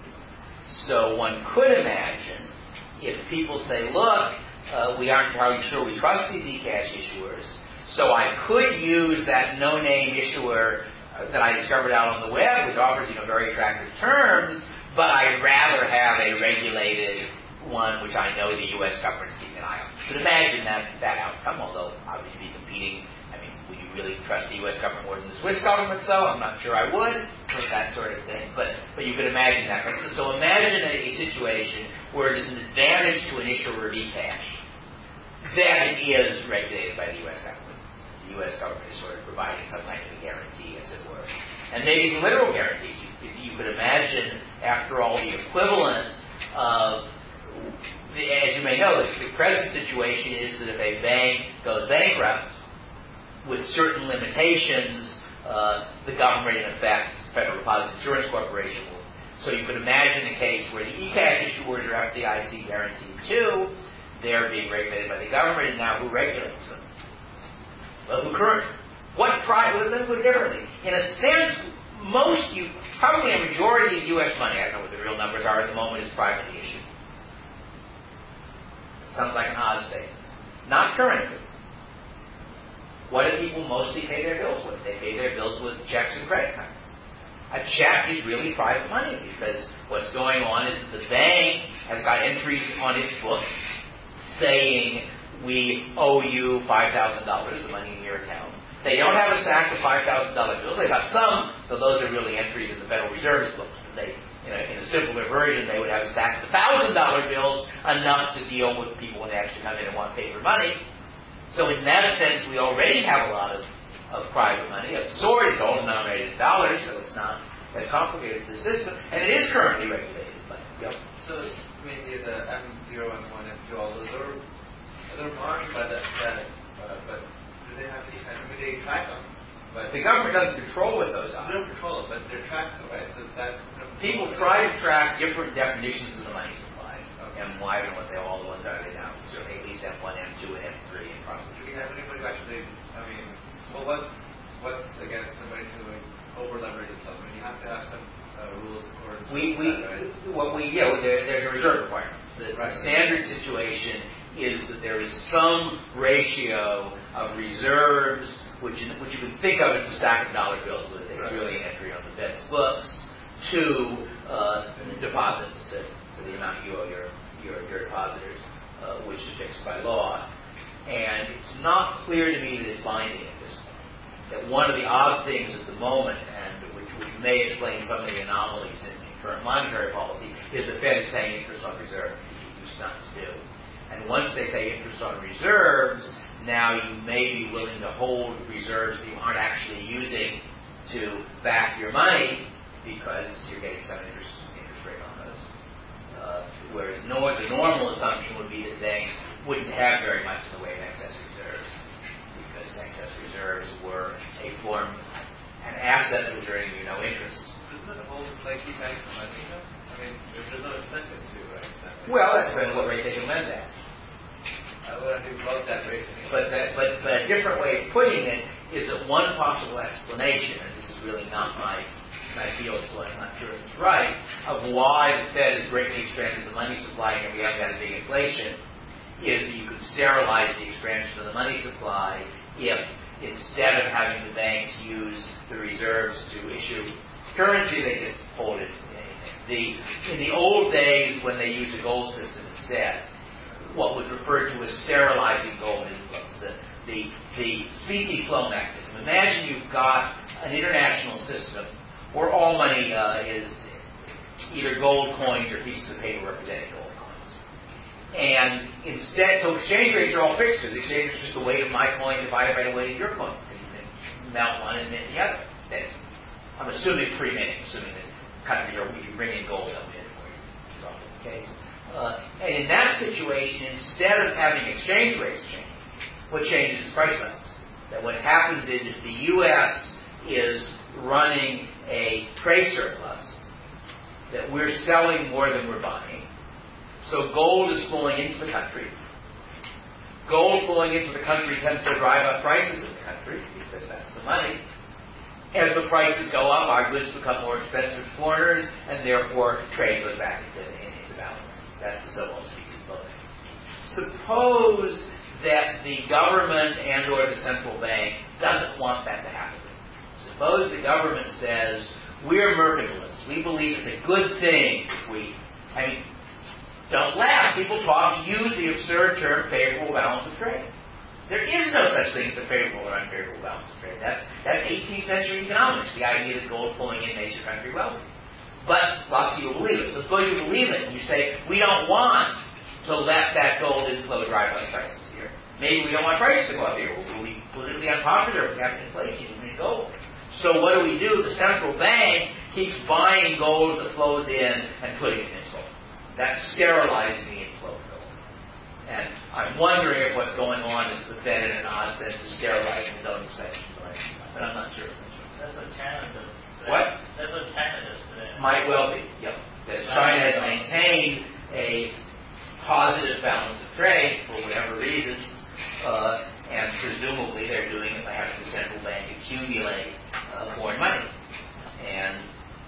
So one could imagine if people say, look, uh, we aren't entirely sure we trust these eCash issuers, so I could use that no-name issuer that I discovered out on the web, which offers, you know, very attractive terms, but I'd rather have a regulated one, which I know the U S government's keeping an eye on. But imagine that that outcome, although obviously be competing. I mean, would you really trust the U S government more than the Swiss government? So I'm not sure I would, that sort of thing. But but you could imagine that. So, so imagine a, a situation where it is an advantage to an issuer of eCash that it is regulated by the U S government. The U S government is sort of providing some kind of a guarantee, as it were. And maybe some literal guarantees. You, you could imagine, after all, the equivalent of, the, as you may know, the present situation is that if a bank goes bankrupt, with certain limitations, uh, the government, in effect, Federal Deposit Insurance Corporation, will. So you could imagine a case where the eCash issuers are F D I C guaranteed too. They're being regulated by the government, and now who regulates them? Well, who currently? What private? Let's put it differently. In a sense, most you probably a majority of U S money, I don't know what the real numbers are at the moment, is privately issued. Sounds like an odd statement. Not currency. What do people mostly pay their bills with? They pay their bills with checks and credit cards. A check is really private money because what's going on is that the bank has got entries on its books saying we owe you five thousand dollars, the money in your account. They don't have a stack of five thousand dollars bills. They've got some, but those are really entries in the Federal Reserve's books. They, you know, in a simpler version, they would have a stack of one thousand dollars bills, enough to deal with people when they actually come in and want paper money. So in that sense, we already have a lot of, of private money. Of sort, it's all denominated in dollars, so it's not as complicated as the system, and it is currently regulated. But, yep. So, I mean, the, the M zero, M one, M two, all those are they're monitored by the Fed, uh, but do they have any kind of, I mean, they track them. But the government doesn't control what those are. They don't control them, but they're tracked, right? So is that... People try to track different definitions of the money supply. Okay. M Y, I don't know what they all the ones are they now. Certainly at least M one, M two, and M three, and probably. Do we have anybody who actually, I mean, well, what's, what's against somebody who over-leverage themselves? I mean, you have to have some uh, rules according to we, we, that, right? What we, yeah, there, there's a reserve requirement. The, right. the standard situation is that there is some ratio of reserves, which you, which you can think of as a stack of dollar bills, but it's really an entry on the Fed's books, to uh, deposits, to, to the amount you owe your, your, your depositors, uh, which is fixed by law. And it's not clear to me that it's binding at this point. That one of the odd things at the moment, and which, which may explain some of the anomalies in, in current monetary policy, is the Fed is paying interest on reserve, which it used not to do. And once they pay interest on reserves, now you may be willing to hold reserves that you aren't actually using to back your money because you're getting some interest, interest rate on those. Uh, whereas no, the normal assumption would be that banks wouldn't have very much in the way of excess reserves because excess reserves were a form, an asset that was earning you no interest. Isn't it hold like you guys the money? I mean, there's no incentive to, right? Well, that's been what rate they can lend at. I would have loved that rate. But, that, but, but a different way of putting it is that one possible explanation, and this is really not my, my field, so I'm not sure if it's right, of why the Fed has greatly expanded the money supply and we haven't had a big inflation, is that you could sterilize the expansion of the money supply if instead of having the banks use the reserves to issue currency, they just hold it. The, in the old days, when they used a gold system instead, what was referred to as sterilizing gold inflows, the, the, the specie flow mechanism. Imagine you've got an international system where all money uh, is either gold coins or pieces of paper representing gold coins. And instead, so exchange rates are all fixed, because exchange rate is just the weight of my coin divided by the weight of your coin. And you can melt one and mint the other. That's, I'm assuming pre-minting, assuming that countries are, you bring in gold, they'll mint it for you. It's probably the case. Uh, and in that situation, instead of having exchange rates change, what changes is price levels. That what happens is if the U S is running a trade surplus, that we're selling more than we're buying. So gold is flowing into the country. Gold flowing into the country tends to drive up prices in the country, because that's the money. As the prices go up, our goods become more expensive to foreigners, and therefore trade goes back into, into balance. That's the so-called specie flow. Suppose that the government and or the central bank doesn't want that to happen. Suppose the government says, we're mercantilists. We believe it's a good thing if we, I mean, don't laugh. People talk, use the absurd term favorable balance of trade. There is no such thing as a favorable or unfavorable balance of trade. That's, that's eighteenth century economics, the idea that gold flowing in makes your country wealthy. But lots of people believe it. So suppose you believe it and you say, we don't want to let that gold inflow drive up prices here. Maybe we don't want prices to go up here. We'll be politically unpopular if we have inflation. We need gold. So what do we do? The central bank keeps buying gold that flows in and putting it in gold. That's sterilizing the inflow of gold. And I'm wondering if what's going on is the Fed, in an odd sense, is sterilizing its own expansion. But I'm not sure. That's what China does today. What? That's what China does today. Might well be, yep. That China has maintained a positive balance of trade for whatever reasons, uh, and presumably they're doing it by having the central bank accumulate uh, foreign money. And,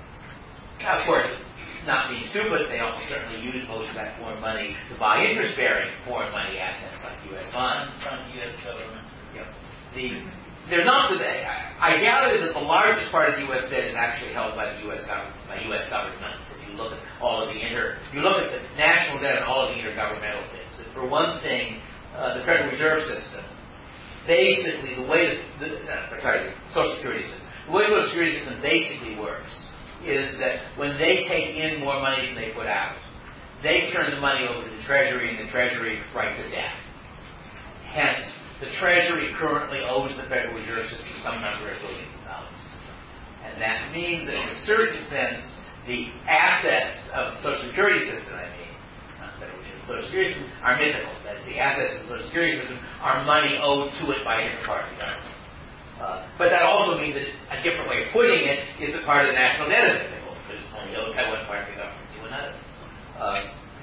of course, not being stupid, they almost certainly use most of that foreign money to buy interest-bearing foreign money assets like U S funds. From the U S government. Yep. The, they're not the I, I gather that the largest part of the U S debt is actually held by the U S government, by U S governments. If you look at all of the inter, if you look at the national debt and all of the intergovernmental things. And for one thing, uh, the Federal Reserve System, basically the way the, the uh, sorry, the Social Security system, the way the Social Security system basically works is that when they take in more money than they put out, they turn the money over to the Treasury, and the Treasury writes a debt. Hence, the Treasury currently owes the Federal Reserve System some number of billions of dollars. And that means that in a certain sense, the assets of the Social Security system, I mean, not the Federal Reserve, the Social Security system, are mythical. That's the assets of the Social Security system are money owed to it by a different part of the government. Uh, but that also means that a different way of putting it is that part of the national debt is mythical, because it's only owed by one part of the government to another. Uh,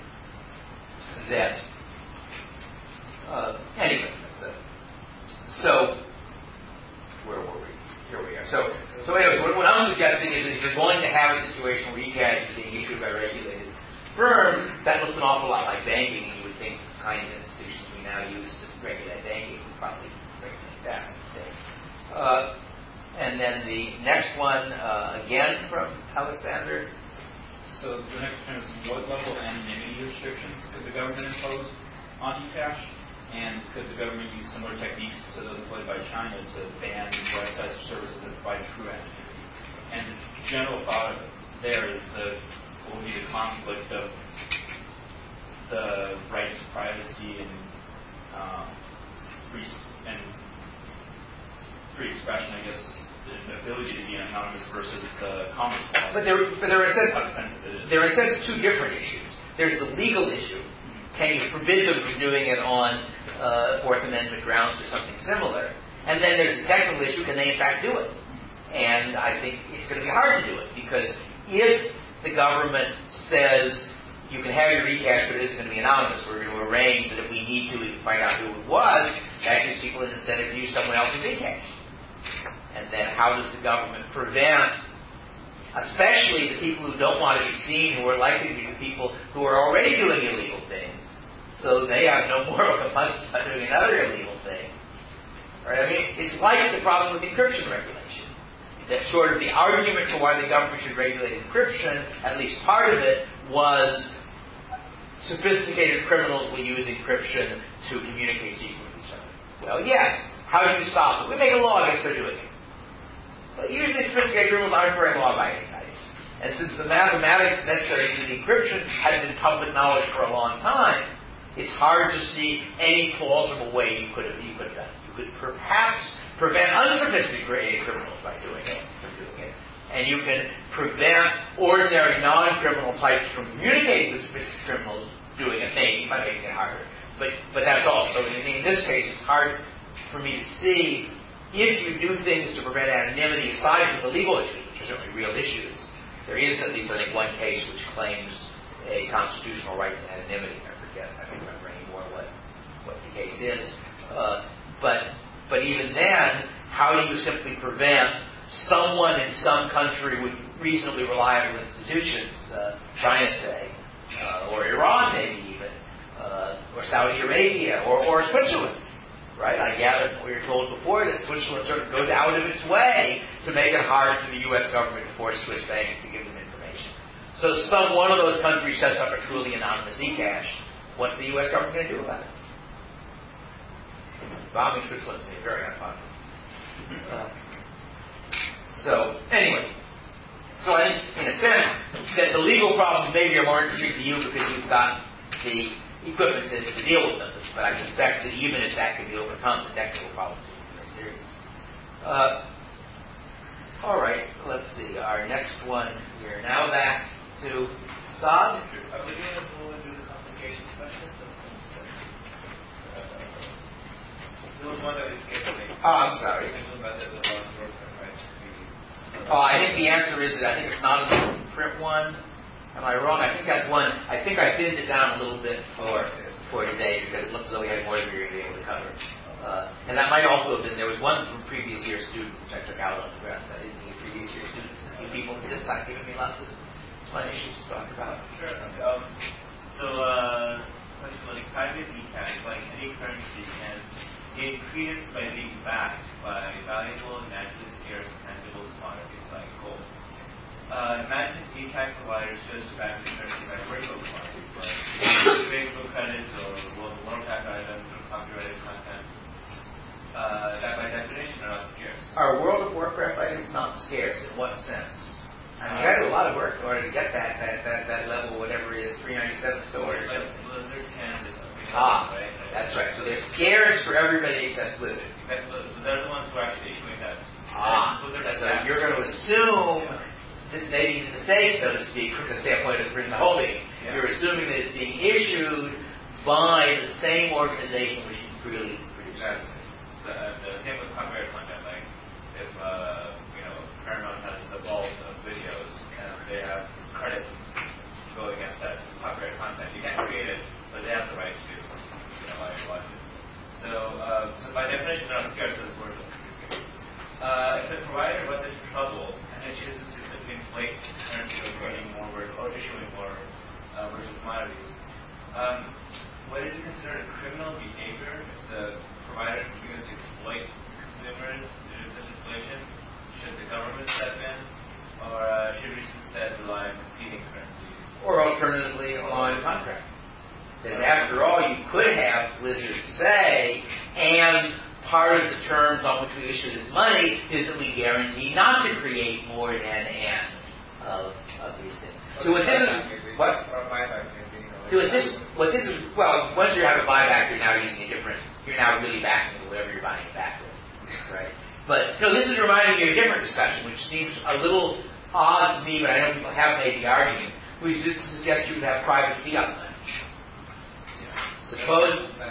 that, uh, anyway, so, so, where were we? Here we are. So, so anyways, what, what I'm suggesting is that if you're going to have a situation where e-cash is being issued by regulated firms, that looks an awful lot like banking, and you would think the kind of institutions we now use to regulate banking would probably regulate that. Uh, and then the next one, uh, again from Alexander. So the next question is, what level of anonymity restrictions could the government impose on eCash? And could the government use similar techniques to those employed by China to ban websites or services that provide true anonymity? And the general thought there is the what would be the conflict of the right to privacy and um, free and free expression, I guess, the ability to be anonymous versus the Commerce Clause. But there, but there are essentially, there are essentially two different issues. There's the legal issue. Can you forbid them from doing it on uh, Fourth Amendment grounds or something similar? And then there's the technical issue. Can they in fact do it? And I think it's going to be hard to do it, because if the government says you can have your eCash, but it isn't going to be anonymous, we're going to arrange that if we need to, we can find out who it was, that gives people an incentive to use someone else's eCash. And then how does the government prevent, especially the people who don't want to be seen, who are likely to be the people who are already doing illegal things, so they have no moral compunction about doing another illegal thing, Right? I mean, it's like the problem with encryption regulation. That sort of the argument for why the government should regulate encryption, at least part of it, was sophisticated criminals will use encryption to communicate secretly with each other. Well, yes. How do you stop it? We make a law against their doing it. But usually sophisticated criminals aren't very law-abiding types. And since the mathematics necessary to the encryption had been public knowledge for a long time, it's hard to see any plausible way you could have you could have done it. You could perhaps prevent unsophisticated criminals by doing it, from doing it. And you can prevent ordinary non-criminal types from communicating with sophisticated criminals doing it, maybe, by making it harder. But but that's all. So in, in this case, it's hard for me to see if you do things to prevent anonymity aside from the legal issues, which are certainly real issues. There is at least, I think, one case which claims a constitutional right to anonymity. I forget, I don't remember anymore what, what the case is. Uh, but but even then, how do you simply prevent someone in some country with reasonably reliable institutions, uh, China, say, uh, or Iran, maybe even, uh, or Saudi Arabia, or, or Switzerland, right? I gather we were told before that Switzerland sort of goes out of its way to make it hard for the U S government to force Swiss banks to give them information. So some one of those countries sets up a truly anonymous eCash. What's the U S government going to do about it? Bombing Switzerland is very unpopular. Uh, so anyway, so I think, in a sense, that the legal problems maybe are more interesting to you because you've got the equipment to, to deal with them. But I suspect that even if that can be overcome, the technical problems are very serious. Uh, all right, let's see. Our next one, we're now back to Saad. Are we going to go into the complications question? There was one that we skipped. Oh, I'm sorry. Oh, I think the answer is that I think it's not in the print one. Am I wrong? I think that's one. I think I thinned it down a little bit for for today because it looks as though we had more than we were going to be able to cover. Uh, and that might also have been, there was one from previous year student which I took out on the ground. I didn't need previous year students. A few people this side giving me lots of fun issues to talk about. Sure. Um, so, uh, question was private eCash, like any currency, can gain credence by being backed by valuable, naturally scarce, tangible commodities like gold. Uh, imagine eCash providers just back the currency by virtual commodities like Facebook credits or World of Warcraft items or copyrighted content uh, that by definition are not scarce. Are World of Warcraft items not scarce? In what sense? I mean, you got to do a lot of work in order to get that that that, that level, whatever it is, three ninety-seven sword or something. Blizzard can. Ah, right? that's right. So they're scarce for everybody except Blizzard. So they're the ones who are actually issuing that. Ah, so you're going to assume, this may be a mistake, so to speak, from the standpoint of written holding. Yeah. You're assuming that it's being issued by the same organization which really produces it. The, the same with copyright content. Like if uh, you know Paramount has the vault of videos and they have credits go against that copyright content, you can't create it, but they have the right to you know watch it. So, uh, so by definition, they're not scarce as worth it. Uh, if the provider runs into trouble and it chooses to simply inflate currency by creating more virtual or issuing more uh, virtual commodities, um, what is it considered criminal behavior if the provider continues to exploit consumers due to such inflation? Should the government step in, or uh, should we instead rely on competing currencies? Or alternatively, on contract. That after all, you could have Blizzard say, and part of the terms on which we issue this money is that we guarantee not to create more than n of, of these things. So what this is, what? So what this, what this is, well, once you have a buyback, you're now using a different, you're now really backing whatever you're buying it back with, right? But no, this is reminding me of a different discussion, which seems a little odd to me, but I know people have made the argument. We should suggest you would have private fiat money. Suppose,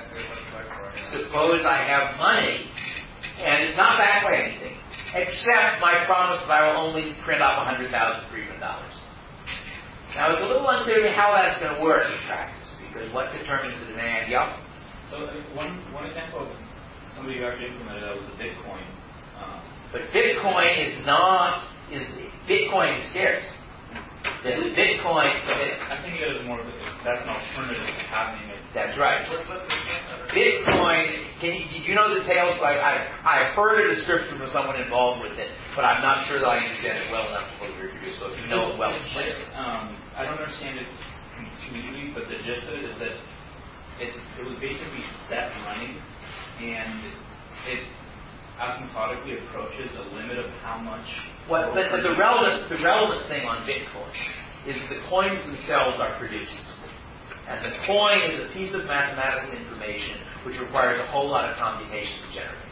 suppose I have money, and it's not backed by anything, except my promise that I will only print up one hundred thousand Freeman dollars. Now, it's a little unclear to me how that's going to work in practice, because what determines the demand? Yep. So uh, one one example of somebody who actually implemented that was the Bitcoin. Um, but Bitcoin is not, is Bitcoin is scarce. The Bitcoin, it, I think it is more of a, that's an alternative to having it. That's right. Bitcoin can you, do you know the details? I, I, I've heard a description from someone involved with it, but I'm not sure that I understand it well enough to fully reproduce. So if you know it well, please. Um, I don't understand it completely, but the gist of it is that it's it was basically set running, and it asymptotically approaches a limit of how much. What, but, but the relevant the relevant thing on Bitcoin is that the coins themselves are produced. And the coin is a piece of mathematical information which requires a whole lot of computation to generate.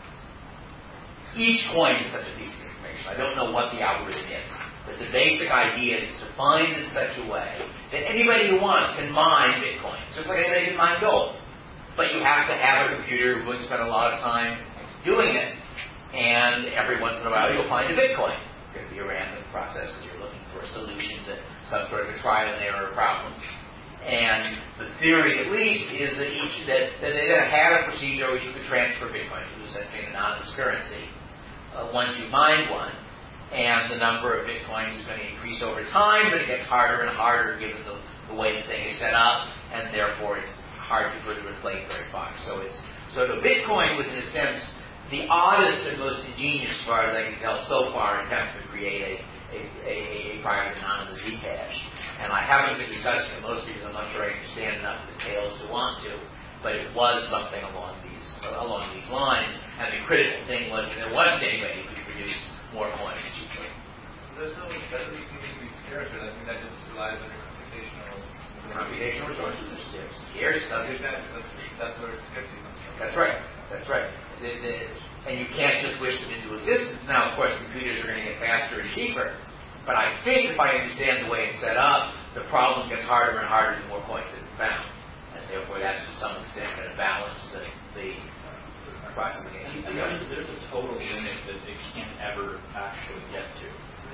Each coin is such a piece of information. I don't know what the algorithm is, but the basic idea is defined in such a way that anybody who wants can mine Bitcoin, just like anybody can mine gold. But you have to have a computer who would spend a lot of time doing it, and every once in a while you'll find a Bitcoin. It's going to be a random process because you're looking for a solution to some sort of a trial and error problem. And the theory, at least, is that each that, that they then have a procedure which you could transfer Bitcoin to, essentially an anonymous currency, uh, once you mine one, and the number of Bitcoins is going to increase over time, but it gets harder and harder given the, the way the thing is set up, and therefore it's hard to further inflate very fast. So it's so the Bitcoin was, in a sense, the oddest and most ingenious, as far as I can tell so far, attempt to create a a, a, a private anonymous Zcash. And I haven't been discussing it mostly because I'm not sure I understand enough details to want to, but it was something along these uh, along these lines. And the critical thing was that there wasn't anybody who could produce more coins cheaply. So there's no, that doesn't seem to be scarce, but I think that just relies on your computational computational resources are scarce. Scarce doesn't. Exactly. That's, that's where it's scarcity comes from. That's right. That's right. The, the, and you can't just wish them into existence. Now, of course, computers are going to get faster and cheaper. But I think if I understand the way it's set up, the problem gets harder and harder the more coins that are found. And therefore, that's to some extent going to balance the, the uh, processing. And, and there's, there's a total limit that it can't ever actually get to.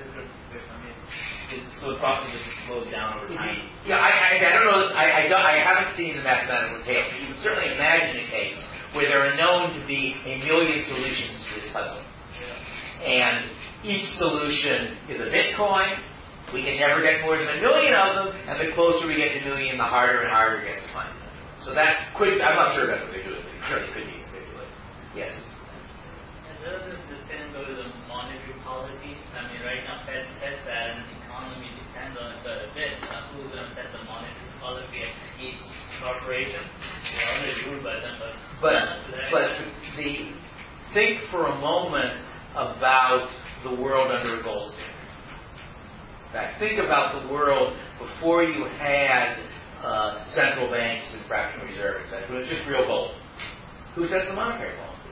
It, so the process just slows down over time. Yeah, I, I, I don't know. I, I, don't, I haven't seen the mathematical details. You can certainly imagine a case where there are known to be a million solutions to this puzzle. And each solution is a Bitcoin. We can never get more than a million of them, and the closer we get to a million, the harder and harder it gets to find them. So that could, I'm not sure that's what they're doing, but it certainly could be what they're doing. Yes? And does this depend on the monetary policy? I mean, right now Fed sets that, and the economy depends on it quite a bit. Uh, who's going to set the monetary policy at each corporation? They're already ruled by them, but... But, but the, think for a moment about the world under a gold standard. In fact, think about the world before you had uh, central banks and fractional reserve, et cetera. It was just real gold. Who sets the monetary policy?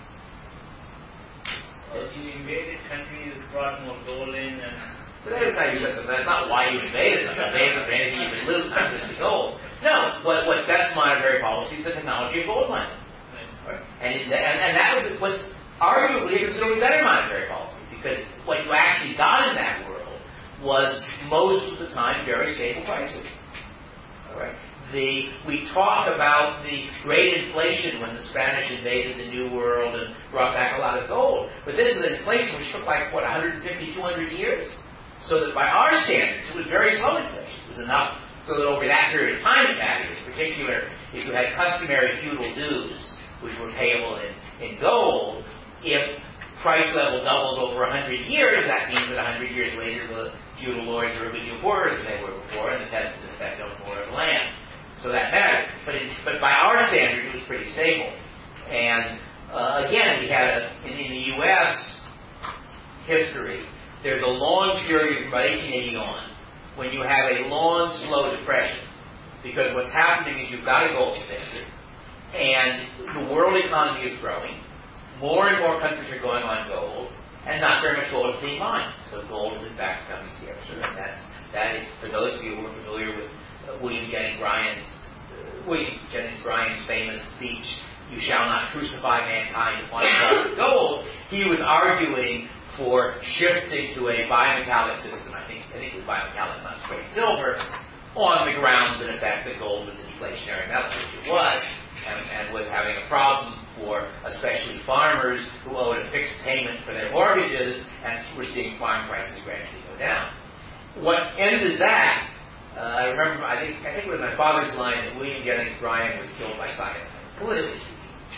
Well, you invaded countries, brought more gold in, and... But that is how you set them. That's not why you invaded them. You invaded them for anything you could lose, not just the gold. No, what, what sets monetary policy is the technology of gold mining. Right. And, it, and, and that was what's arguably a considerably better monetary policy, because what you actually got in that world was most of the time very stable prices. All right. The, we talk about the great inflation when the Spanish invaded the New World and brought back a lot of gold, but this is an inflation which took like what one hundred fifty, two hundred years. So that by our standards, it was very slow inflation. It was enough so that over that period of time it mattered. In particular, if you had customary feudal dues, which were payable in, in gold, if price level doubles over one hundred years, that means that one hundred years later the feudal lords are a bit poorer than they were before, and the peasants, in fact, owned more of the land. So that mattered. But in, but by our standards, it was pretty stable. And uh, again, we had a, in, in the U S history, there's a long period from about eighteen eighty on when you have a long, slow depression. Because what's happening is you've got a gold standard, and the world economy is growing. More and more countries are going on gold, and not very much gold is being mined. So gold is in fact becoming scarcer, and that's that. Is, for those of you who are familiar with uh, William Jennings Bryan's uh, William Jennings Bryan's famous speech, "You shall not crucify mankind upon the price of gold," he was arguing for shifting to a bimetallic system. I think I think it was bimetallic, not straight silver, on the grounds that in fact that gold was an inflationary metal, which it was, and, and was having a problem for especially farmers who owed a fixed payment for their mortgages, and were seeing farm prices gradually go down. What ended that, uh, I remember, I think I think it was my father's line that William Jennings Bryan was killed by cyanide, politically speaking.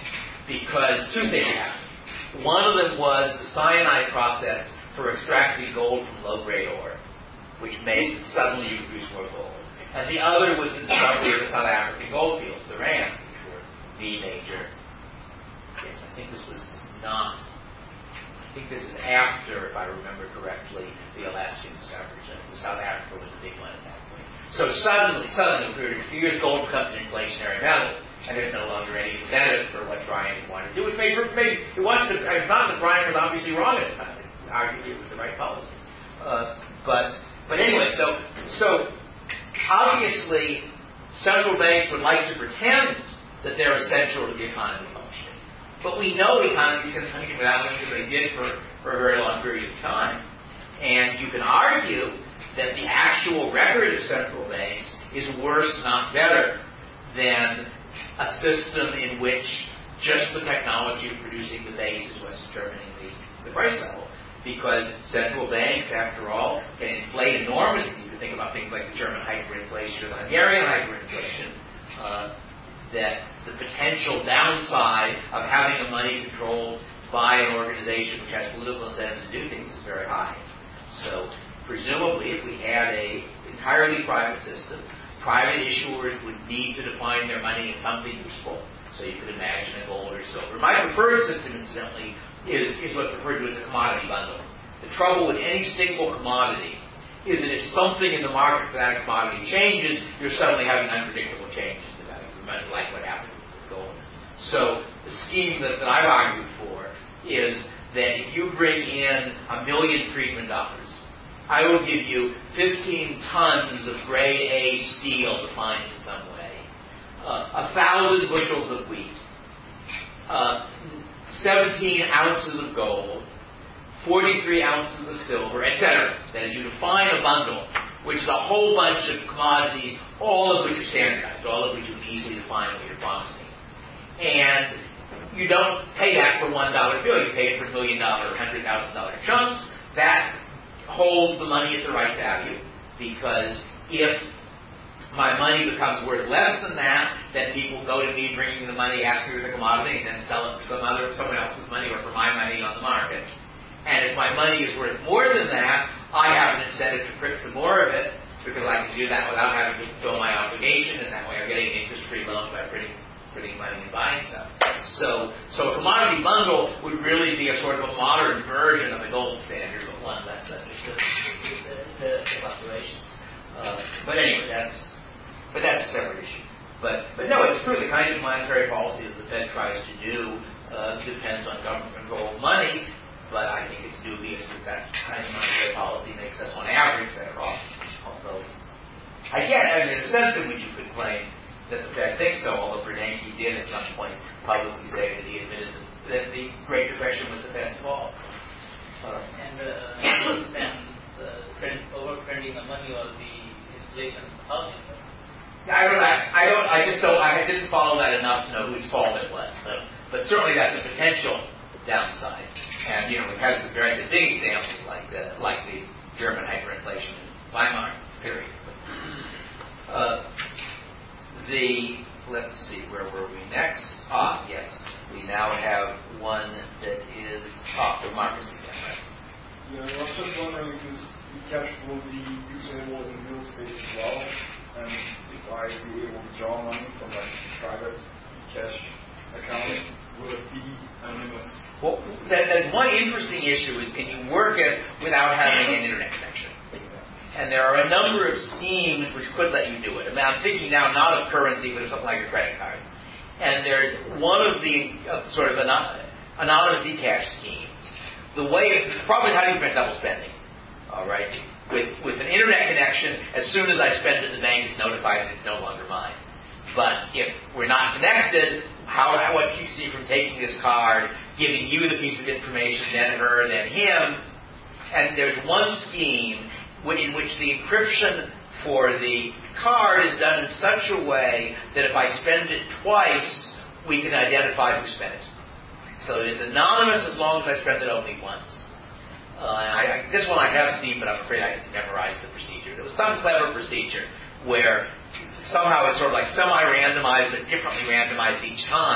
because two things happened. One of them was the cyanide process for extracting gold from low-grade ore, which made suddenly you produce more gold. And the other was the discovery of the South African gold fields, the R A M, which were the major. Yes, I think this was not. I think this is after, if I remember correctly, the Alaskan discoveries. The South Africa was the big one at that point. So suddenly, suddenly, for a few years, gold becomes an inflationary metal, and there's no longer any incentive for what Brian wanted to do. Which made, made it wasn't. It's not that Brian was obviously wrong at the time. Arguably, it was the right policy. Uh, but but anyway, so so obviously, central banks would like to pretend that they're essential to the economy functioning. But we know economies can function without them because they did for, for a very long period of time. And you can argue that the actual record of central banks is worse, not better, than a system in which just the technology of producing the base is what's determining the, the price level. Because central banks, after all, can inflate enormously. You can think about things like the German hyperinflation or the Hungarian hyperinflation. Uh, that the potential downside of having the money controlled by an organization which has political incentives to do things is very high. So presumably, if we had a entirely private system, private issuers would need to define their money in something useful. So you could imagine a gold or silver. My preferred system, incidentally, is, is what's referred to as a commodity bundle. The trouble with any single commodity is that if something in the market for that commodity changes, you're suddenly having unpredictable changes to value of money, like what happened with gold. So the scheme that, that I've argued for is that if you bring in a million Friedman dollars, I will give you fifteen tons of grade A steel defined in some way, uh, a thousand bushels of wheat, uh, seventeen ounces of gold, forty-three ounces of silver, et cetera. That is, you define a bundle, which is a whole bunch of commodities, all of which are standardized, all of which you can easily define what you're promising. And you don't pay that for one dollar bill. You pay it for million dollar, hundred thousand dollar chunks. That holds the money at the right value, because if my money becomes worth less than that, then people go to me bringing the money, asking for the commodity, and then sell it for some other, someone else's money or for my money on the market. And if my money is worth more than that, I have an incentive to print some more of it, because I can do that without having to fulfill my obligation, and that way I'm getting an interest-free loan by printing, printing money and buying stuff. So, so a commodity bundle would really be a sort of a modern version of the gold standard, but one less understood the, the operations. Uh, but anyway, that's but that's a separate issue. But but no, it's true. The kind of monetary policy that the Fed tries to do uh, depends on government-controlled money. But I think it's dubious that that kind of monetary policy makes us, on average, better off. Although, I guess, I mean, in a sense in which you could claim that the Fed thinks so, although Bernanke did at some point publicly say that he admitted that the Great Depression was the Fed's fault. Uh, and uh, spend the print, overprinting the money was the inflation of the housing. I don't. I, I don't. I just don't. I didn't follow that enough to know whose fault it was. But, but certainly that's a potential downside. And you know, we've had some very big examples like the like the German hyperinflation in Weimar period. Uh, the let's see, where were we next? Ah, yes, we now have one that is ah, the Marcus again, right? Yeah, I was just wondering if cash will be usable in real estate as well, and if I be able to draw money from like private cash accounts, will it be anonymous? Well, that, that one interesting issue is, can you work it without having an internet connection? And there are a number of schemes which could let you do it. I mean, I'm thinking now not of currency, but of something like a credit card. And there's one of the uh, sort of anon- anonymous e-cash schemes. The way it's, the problem is, how do you prevent double spending? All right, with with an internet connection, as soon as I spend it, the bank is notified that it's no longer mine. But if we're not connected, how what keeps you from taking this card, giving you the piece of information, then her, then him? And there's one scheme in which the encryption for the card is done in such a way that if I spend it twice, we can identify who spent it. So it's anonymous as long as I spend it only once. Uh, and I, I, this one I have seen, but I'm afraid I didn't memorize the procedure. It was some clever procedure where somehow it's sort of like semi-randomized, but differently randomized each time.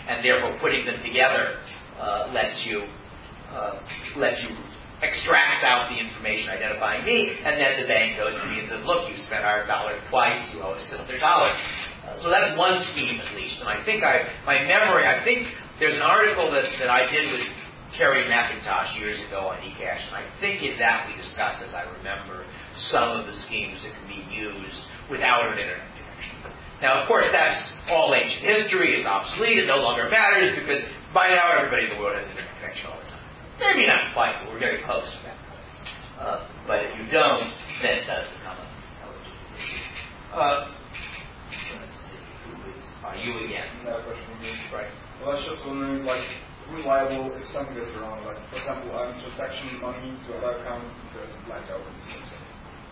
and therefore putting them together uh, lets you uh, lets you extract out the information identifying me, and then the bank goes to me and says, look, you spent our dollar twice, you owe us another dollar. Uh, so that's one scheme at least. And I think I, my memory, I think there's an article that, that I did with Kerry McIntosh years ago on eCash, and I think in that we discussed, as I remember, some of the schemes that can be used without an internet connection. Now, of course, that's all ancient history. It's obsolete. It no longer matters because by now everybody in the world has an internet connection all the time. Maybe not quite, but we're very close to that. Uh, but if you don't, then it does become a legitimate issue. Uh, let's see, who is, are you again? No question from me. Right. Well, I was just wondering, like, who's liable if something goes wrong? Like, for example, I'm transactioning money to another account because it's blacked out in the same thing.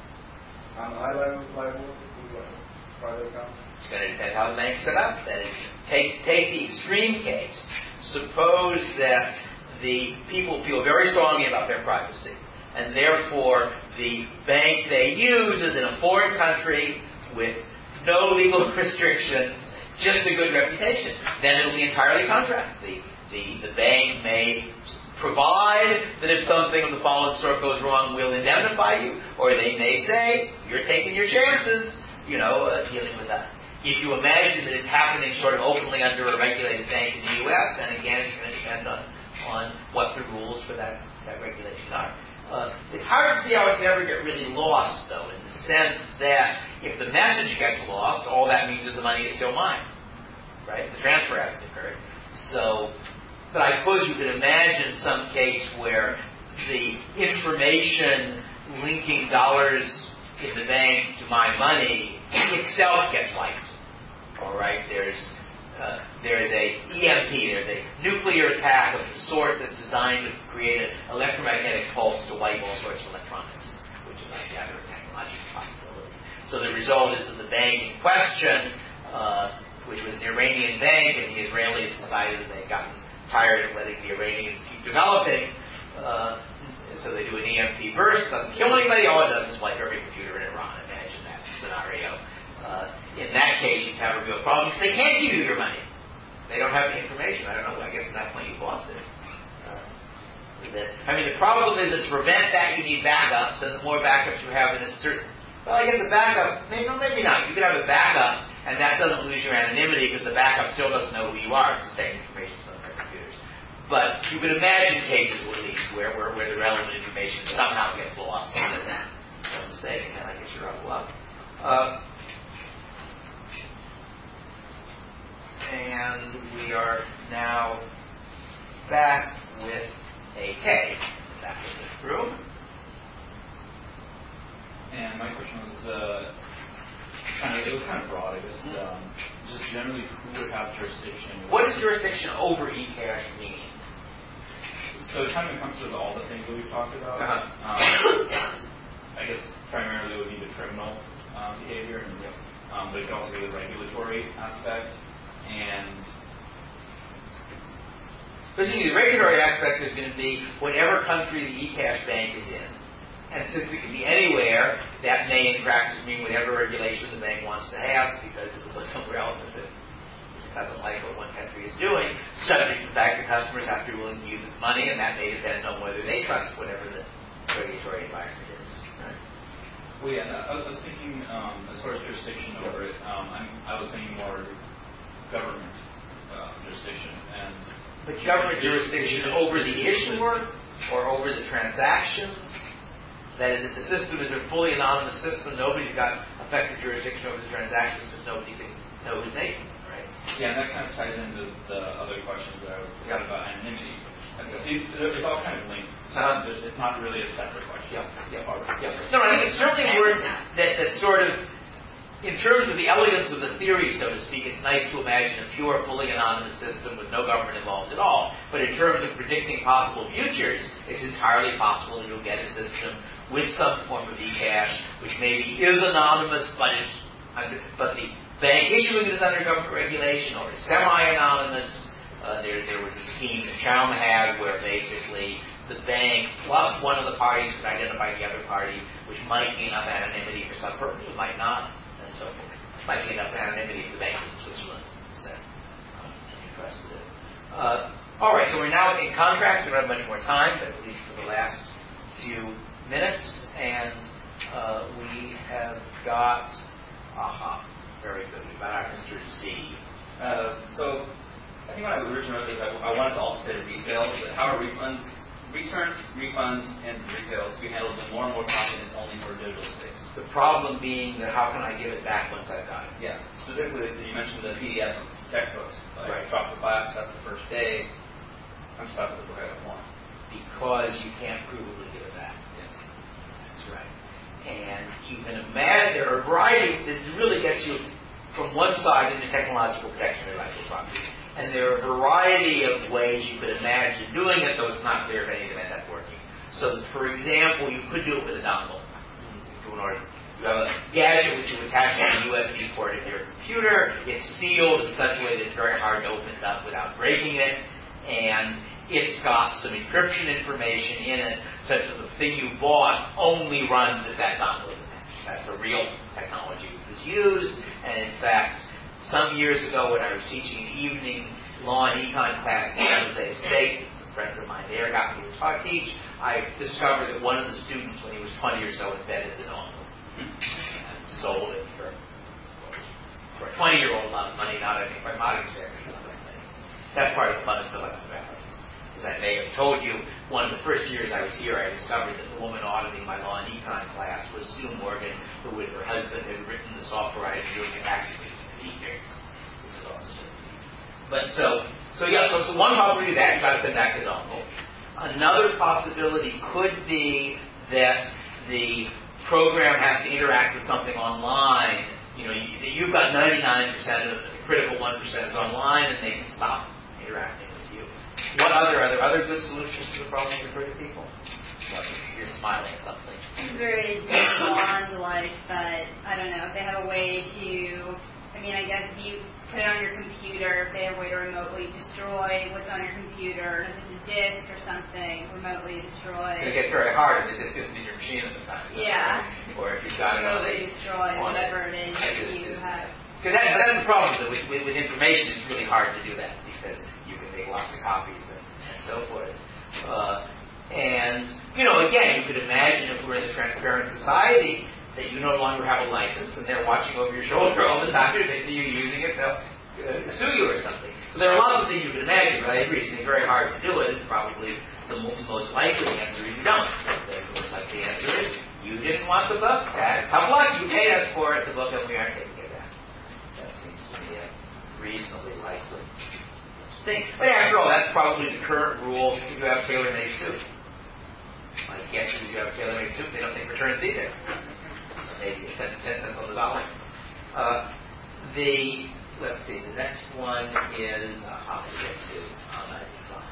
Am I liable? liable? Who's liable? Private account? It's going to depend how the bank's set up. That is, take take the extreme case. Suppose that the people feel very strongly about their privacy, and therefore the bank they use is in a foreign country with no legal restrictions, just a good reputation. Then it'll be entirely contract. The, the, the bank may provide that if something of the following sort goes wrong, we'll indemnify you, or they may say, you're taking your chances, you know, uh, dealing with us. If you imagine that it's happening sort of openly under a regulated bank in the U S, then again, it's going to depend on on what the rules for that, that regulation are. Uh, it's hard to see how it can ever get really lost, though, in the sense that if the message gets lost, all that means is the money is still mine, right? The transfer hasn't occurred. So, but I suppose you could imagine some case where the information linking dollars in the bank to my money itself gets wiped. All right, there's Uh, there's a E M P, there's a nuclear attack of the sort that's designed to create an electromagnetic pulse to wipe all sorts of electronics, which is, I gather, a technological possibility. So the result is that the bank in question, uh, which was an Iranian bank, and the Israelis decided that they'd gotten tired of letting the Iranians keep developing, uh, so they do an E M P burst. It doesn't kill anybody, all it does is wipe every computer in Iran. Imagine that scenario. Uh, in that case, you have a real problem because they can't give you your money. They don't have the information. I don't know. I guess at that point you've lost it. Uh, that, I mean, the problem is that to prevent that, you need backups, and the more backups you have in a certain... Well, I guess a backup, maybe, no, maybe not. You could have a backup, and that doesn't lose your anonymity because the backup still doesn't know who you are. It's the same information on their computers. But you could imagine cases, at least, where, where, where the relevant information somehow gets lost. So that's a mistake, and then I guess you're out of luck. Uh, And we are now back with A K, back in this room. And my question was, uh, kind of, it was kind of broad, I guess. Um, just generally, who would have jurisdiction? What does jurisdiction over eCash mean? So it kind of encompasses all the things that we've talked about. Uh-huh. Um, I guess primarily it would be the criminal um, behavior, um, but it could also be the regulatory aspect. And basically, the regulatory aspect is going to be whatever country the eCash bank is in. And since it can be anywhere, that may in practice mean whatever regulation the bank wants to have, because if it was somewhere else, if it doesn't like what one country is doing, subject to the fact that customers have to be willing to use its money, and that may depend on whether they trust whatever the regulatory environment is. Right? Well, yeah, I was thinking, um, as far as jurisdiction over it, um, I'm, I was thinking more government uh, jurisdiction. And but government jurisdiction over the issuer or over the transactions? That is, if the system is a fully anonymous system, nobody's got effective jurisdiction over the transactions because nobody can know who's making them, right? Yeah, and that kind of ties into the other questions that I was yeah. about anonymity. It's all kind of linked. Uh-huh. It's not really a separate question. Yeah, yeah, yeah. No, I think it's certainly worth that, that sort of, in terms of the elegance of the theory, so to speak, it's nice to imagine a pure, fully anonymous system with no government involved at all. But in terms of predicting possible futures, it's entirely possible that you'll get a system with some form of eCash, which maybe is anonymous, but is under, but the bank issuing it is under government regulation, or is semi-anonymous. Uh, there, there was a scheme that Chaum had where basically the bank plus one of the parties could identify the other party, which might be enough anonymity for some purpose, it might not. So might be enough anonymity for the bank in Switzerland instead. I'm interested in contracts. We don't have much more time, but at least for the last few minutes. And uh, we have got, aha, very good. We've got our Mister Z. Uh, so I think when I originally wrote this, I, I wanted to also say resale, but how are refunds, return refunds, and resales being handled when more and more content is only for digital space? The problem being that how can I give it back once I've got it? Yeah. Specifically, you mentioned the P D F of textbooks. Like, Right. drop the class, that's the first day. I'm stuck with the book I don't want. Because you can't provably give it back. Yes. That's right. And you can imagine there are a variety. This really gets you from one side into technological protection of intellectual property. And there are a variety of ways you could imagine doing it, though it's not clear if any of them end up working. So, for example, you could do it with a dongle. You have a gadget which you attach to the U S B port of your computer. It's sealed in such a way that it's very hard to open it up without breaking it. And it's got some encryption information in it such that the thing you bought only runs if that dongle is attached. That's a real technology that was used. And in fact, some years ago when I was teaching an evening law and econ class at San Jose State, some friends of mine there got me to talk teach, I discovered that one of the students, when he was twenty or so, invented the dongle and sold it for, for a twenty-year-old amount of money, not I think by modern standards. That's part of the fun of Silicon Valley. As I may have told you, one of the first years I was here, I discovered that the woman auditing my law and econ class was Sue Morgan, who with her husband had written the software I was doing in accident. But so, so yeah, so, so one possibility is that, you've got to send back the dongle. Another possibility could be that the program has to interact with something online. You know, you, you've got ninety-nine percent of the critical one percent is online, and they can stop interacting with you. What other, are there other good solutions to the problem you've heard of people? Well, you're smiling at something. It's very bond-like, but I don't know, if they have a way to, I mean, I guess if you put it on your computer, if they have a way to remotely destroy what's on your computer, and if it's a disk or something, remotely destroy. It's going to get very hard if the disk isn't in your machine at the time. Yeah. Or if you've got it on remotely destroy whatever it is that you have. Because that, that's the problem that with, with, with information, it's really hard to do that because you can make lots of copies and, and so forth. Uh, and, you know, again, you could imagine if we're in a transparent society that you no longer have a license and they're watching over your shoulder all the time. If they see you using it, they'll uh, sue you or something. So there are lots of things you can imagine, but I agree it's going to be very hard to do it. And probably the most, most likely answer is you don't. The most likely answer is you didn't want the book. That, tough luck. You paid us for it, the book, and we aren't taking it back. That seems to be a reasonably likely thing. But after all, that's probably the current rule if you have tailor-made suit. My guess is if you have a tailor-made suit, they don't take returns either. Maybe ten cents on the dollar. Uh, the let's see, the next one is uh, how to get to uh, ninety plus.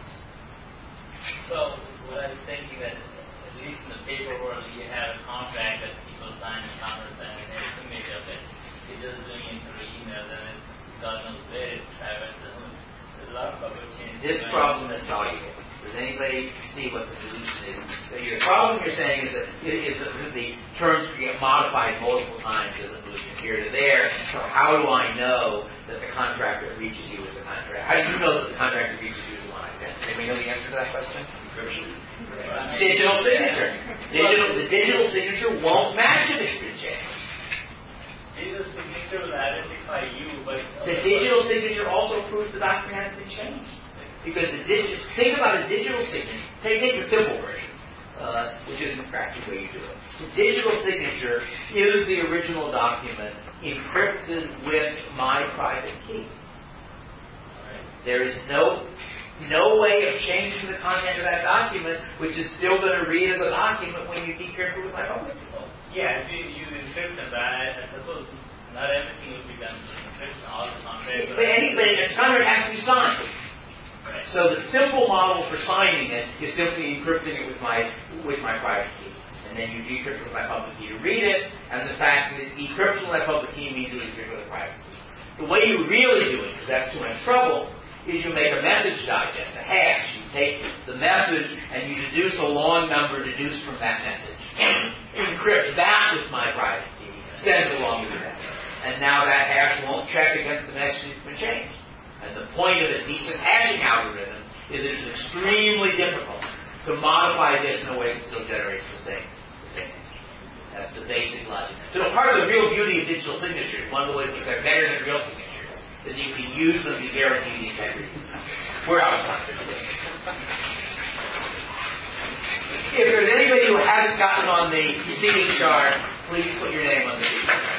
So what I was thinking that at least in the paper world you have a contract that people sign and countersign and there's an image of it. If you're just doing it through email, then it's God knows where it's private. There's a lot of public change. This problem is soluble. Does anybody see what the solution is? The problem you're saying is that, is that the terms get modified multiple times as it moves from here to there. So how do I know that the contract that reaches you is the contract? How do you know that the contract that reaches you is the one I sent? Does anybody know the answer to that question? Encryption. Digital signature. Digital, the digital signature won't match if it's been changed. Digital signature will identify you, but the digital signature also proves the document hasn't been changed. Because the digital, think about a digital signature. Take, take the simple version, uh, which isn't practically the way you do it. The digital signature is the original document encrypted with my private key. Right. There is no no way of changing the content of that document, which is still going to read as a document when you decrypt it with my public key. Well, yeah, if you use encryption, but I, I suppose not everything will be done with encryption. All the contracts. But anybody, its contract has to be signed. Right. So the simple model for signing it is simply encrypting it with my with my private key. And then you decrypt it with my public key to read it, and the fact that decryption with my public key means you decrypt with a private key. The way you really do it, because that's too much trouble, is you make a message digest, a hash. You take the message and you deduce a long number deduced from that message. Encrypt that with my private key, send it along with the message. And now that hash won't check against the message that's been changed. And the point of a decent hashing algorithm is it is extremely difficult to modify this in a way that still generates the same, the same image. That's the basic logic. So part of the real beauty of digital signatures, one of the ways which they're better than real signatures, is you can use them to guarantee the integrity. We're out of time. If there's anybody who hasn't gotten on the seating chart, please put your name on the seating chart.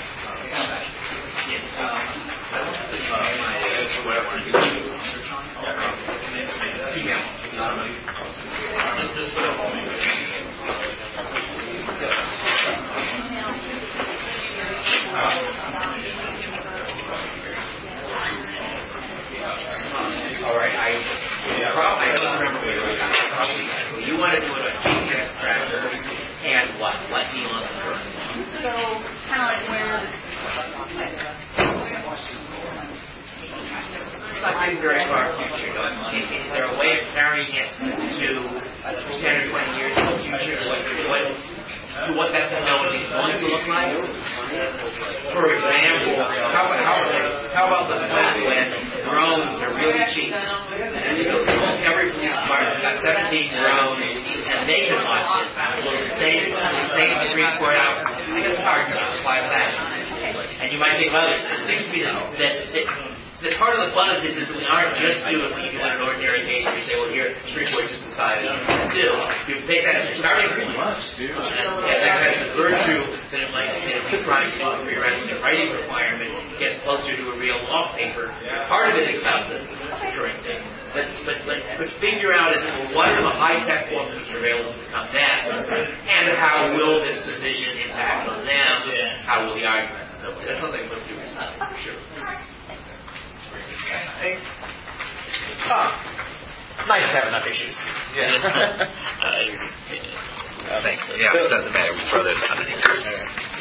All right, I yeah, probably I don't remember where we got it. Probably so you want to do it on G P S tracker and what? What Elon Musk? So kind of like where. Like very far future. Is there a way of carrying it to ten or twenty years in the future? What, what, to what that technology is going to look like? For example, how about, how, how about the fact when drones are really cheap? And you go, every police department's got seventeen drones, and they can watch it. Well, the same, the same Supreme Court out, argument applies that. And you might think, well, it seems to me that, that, that the part of the fun of this is that we aren't just doing what you do in an ordinary case where you say, well, here, Supreme Court just decided on what to do. You take that as a starting point. And that has the virtue that it might that if you try to do a rewriting the writing requirement, it gets closer to a real law paper. Part of it is about the current thing. But, but, but, but figure out is, well, what are the high-tech forms which are available to come next, and how will this decision impact on them, how will the arguments and so forth. That's something we'll do for sure. Oh, nice to have enough issues. Yeah. uh, thanks. Yeah, it doesn't matter. We throw those underneath.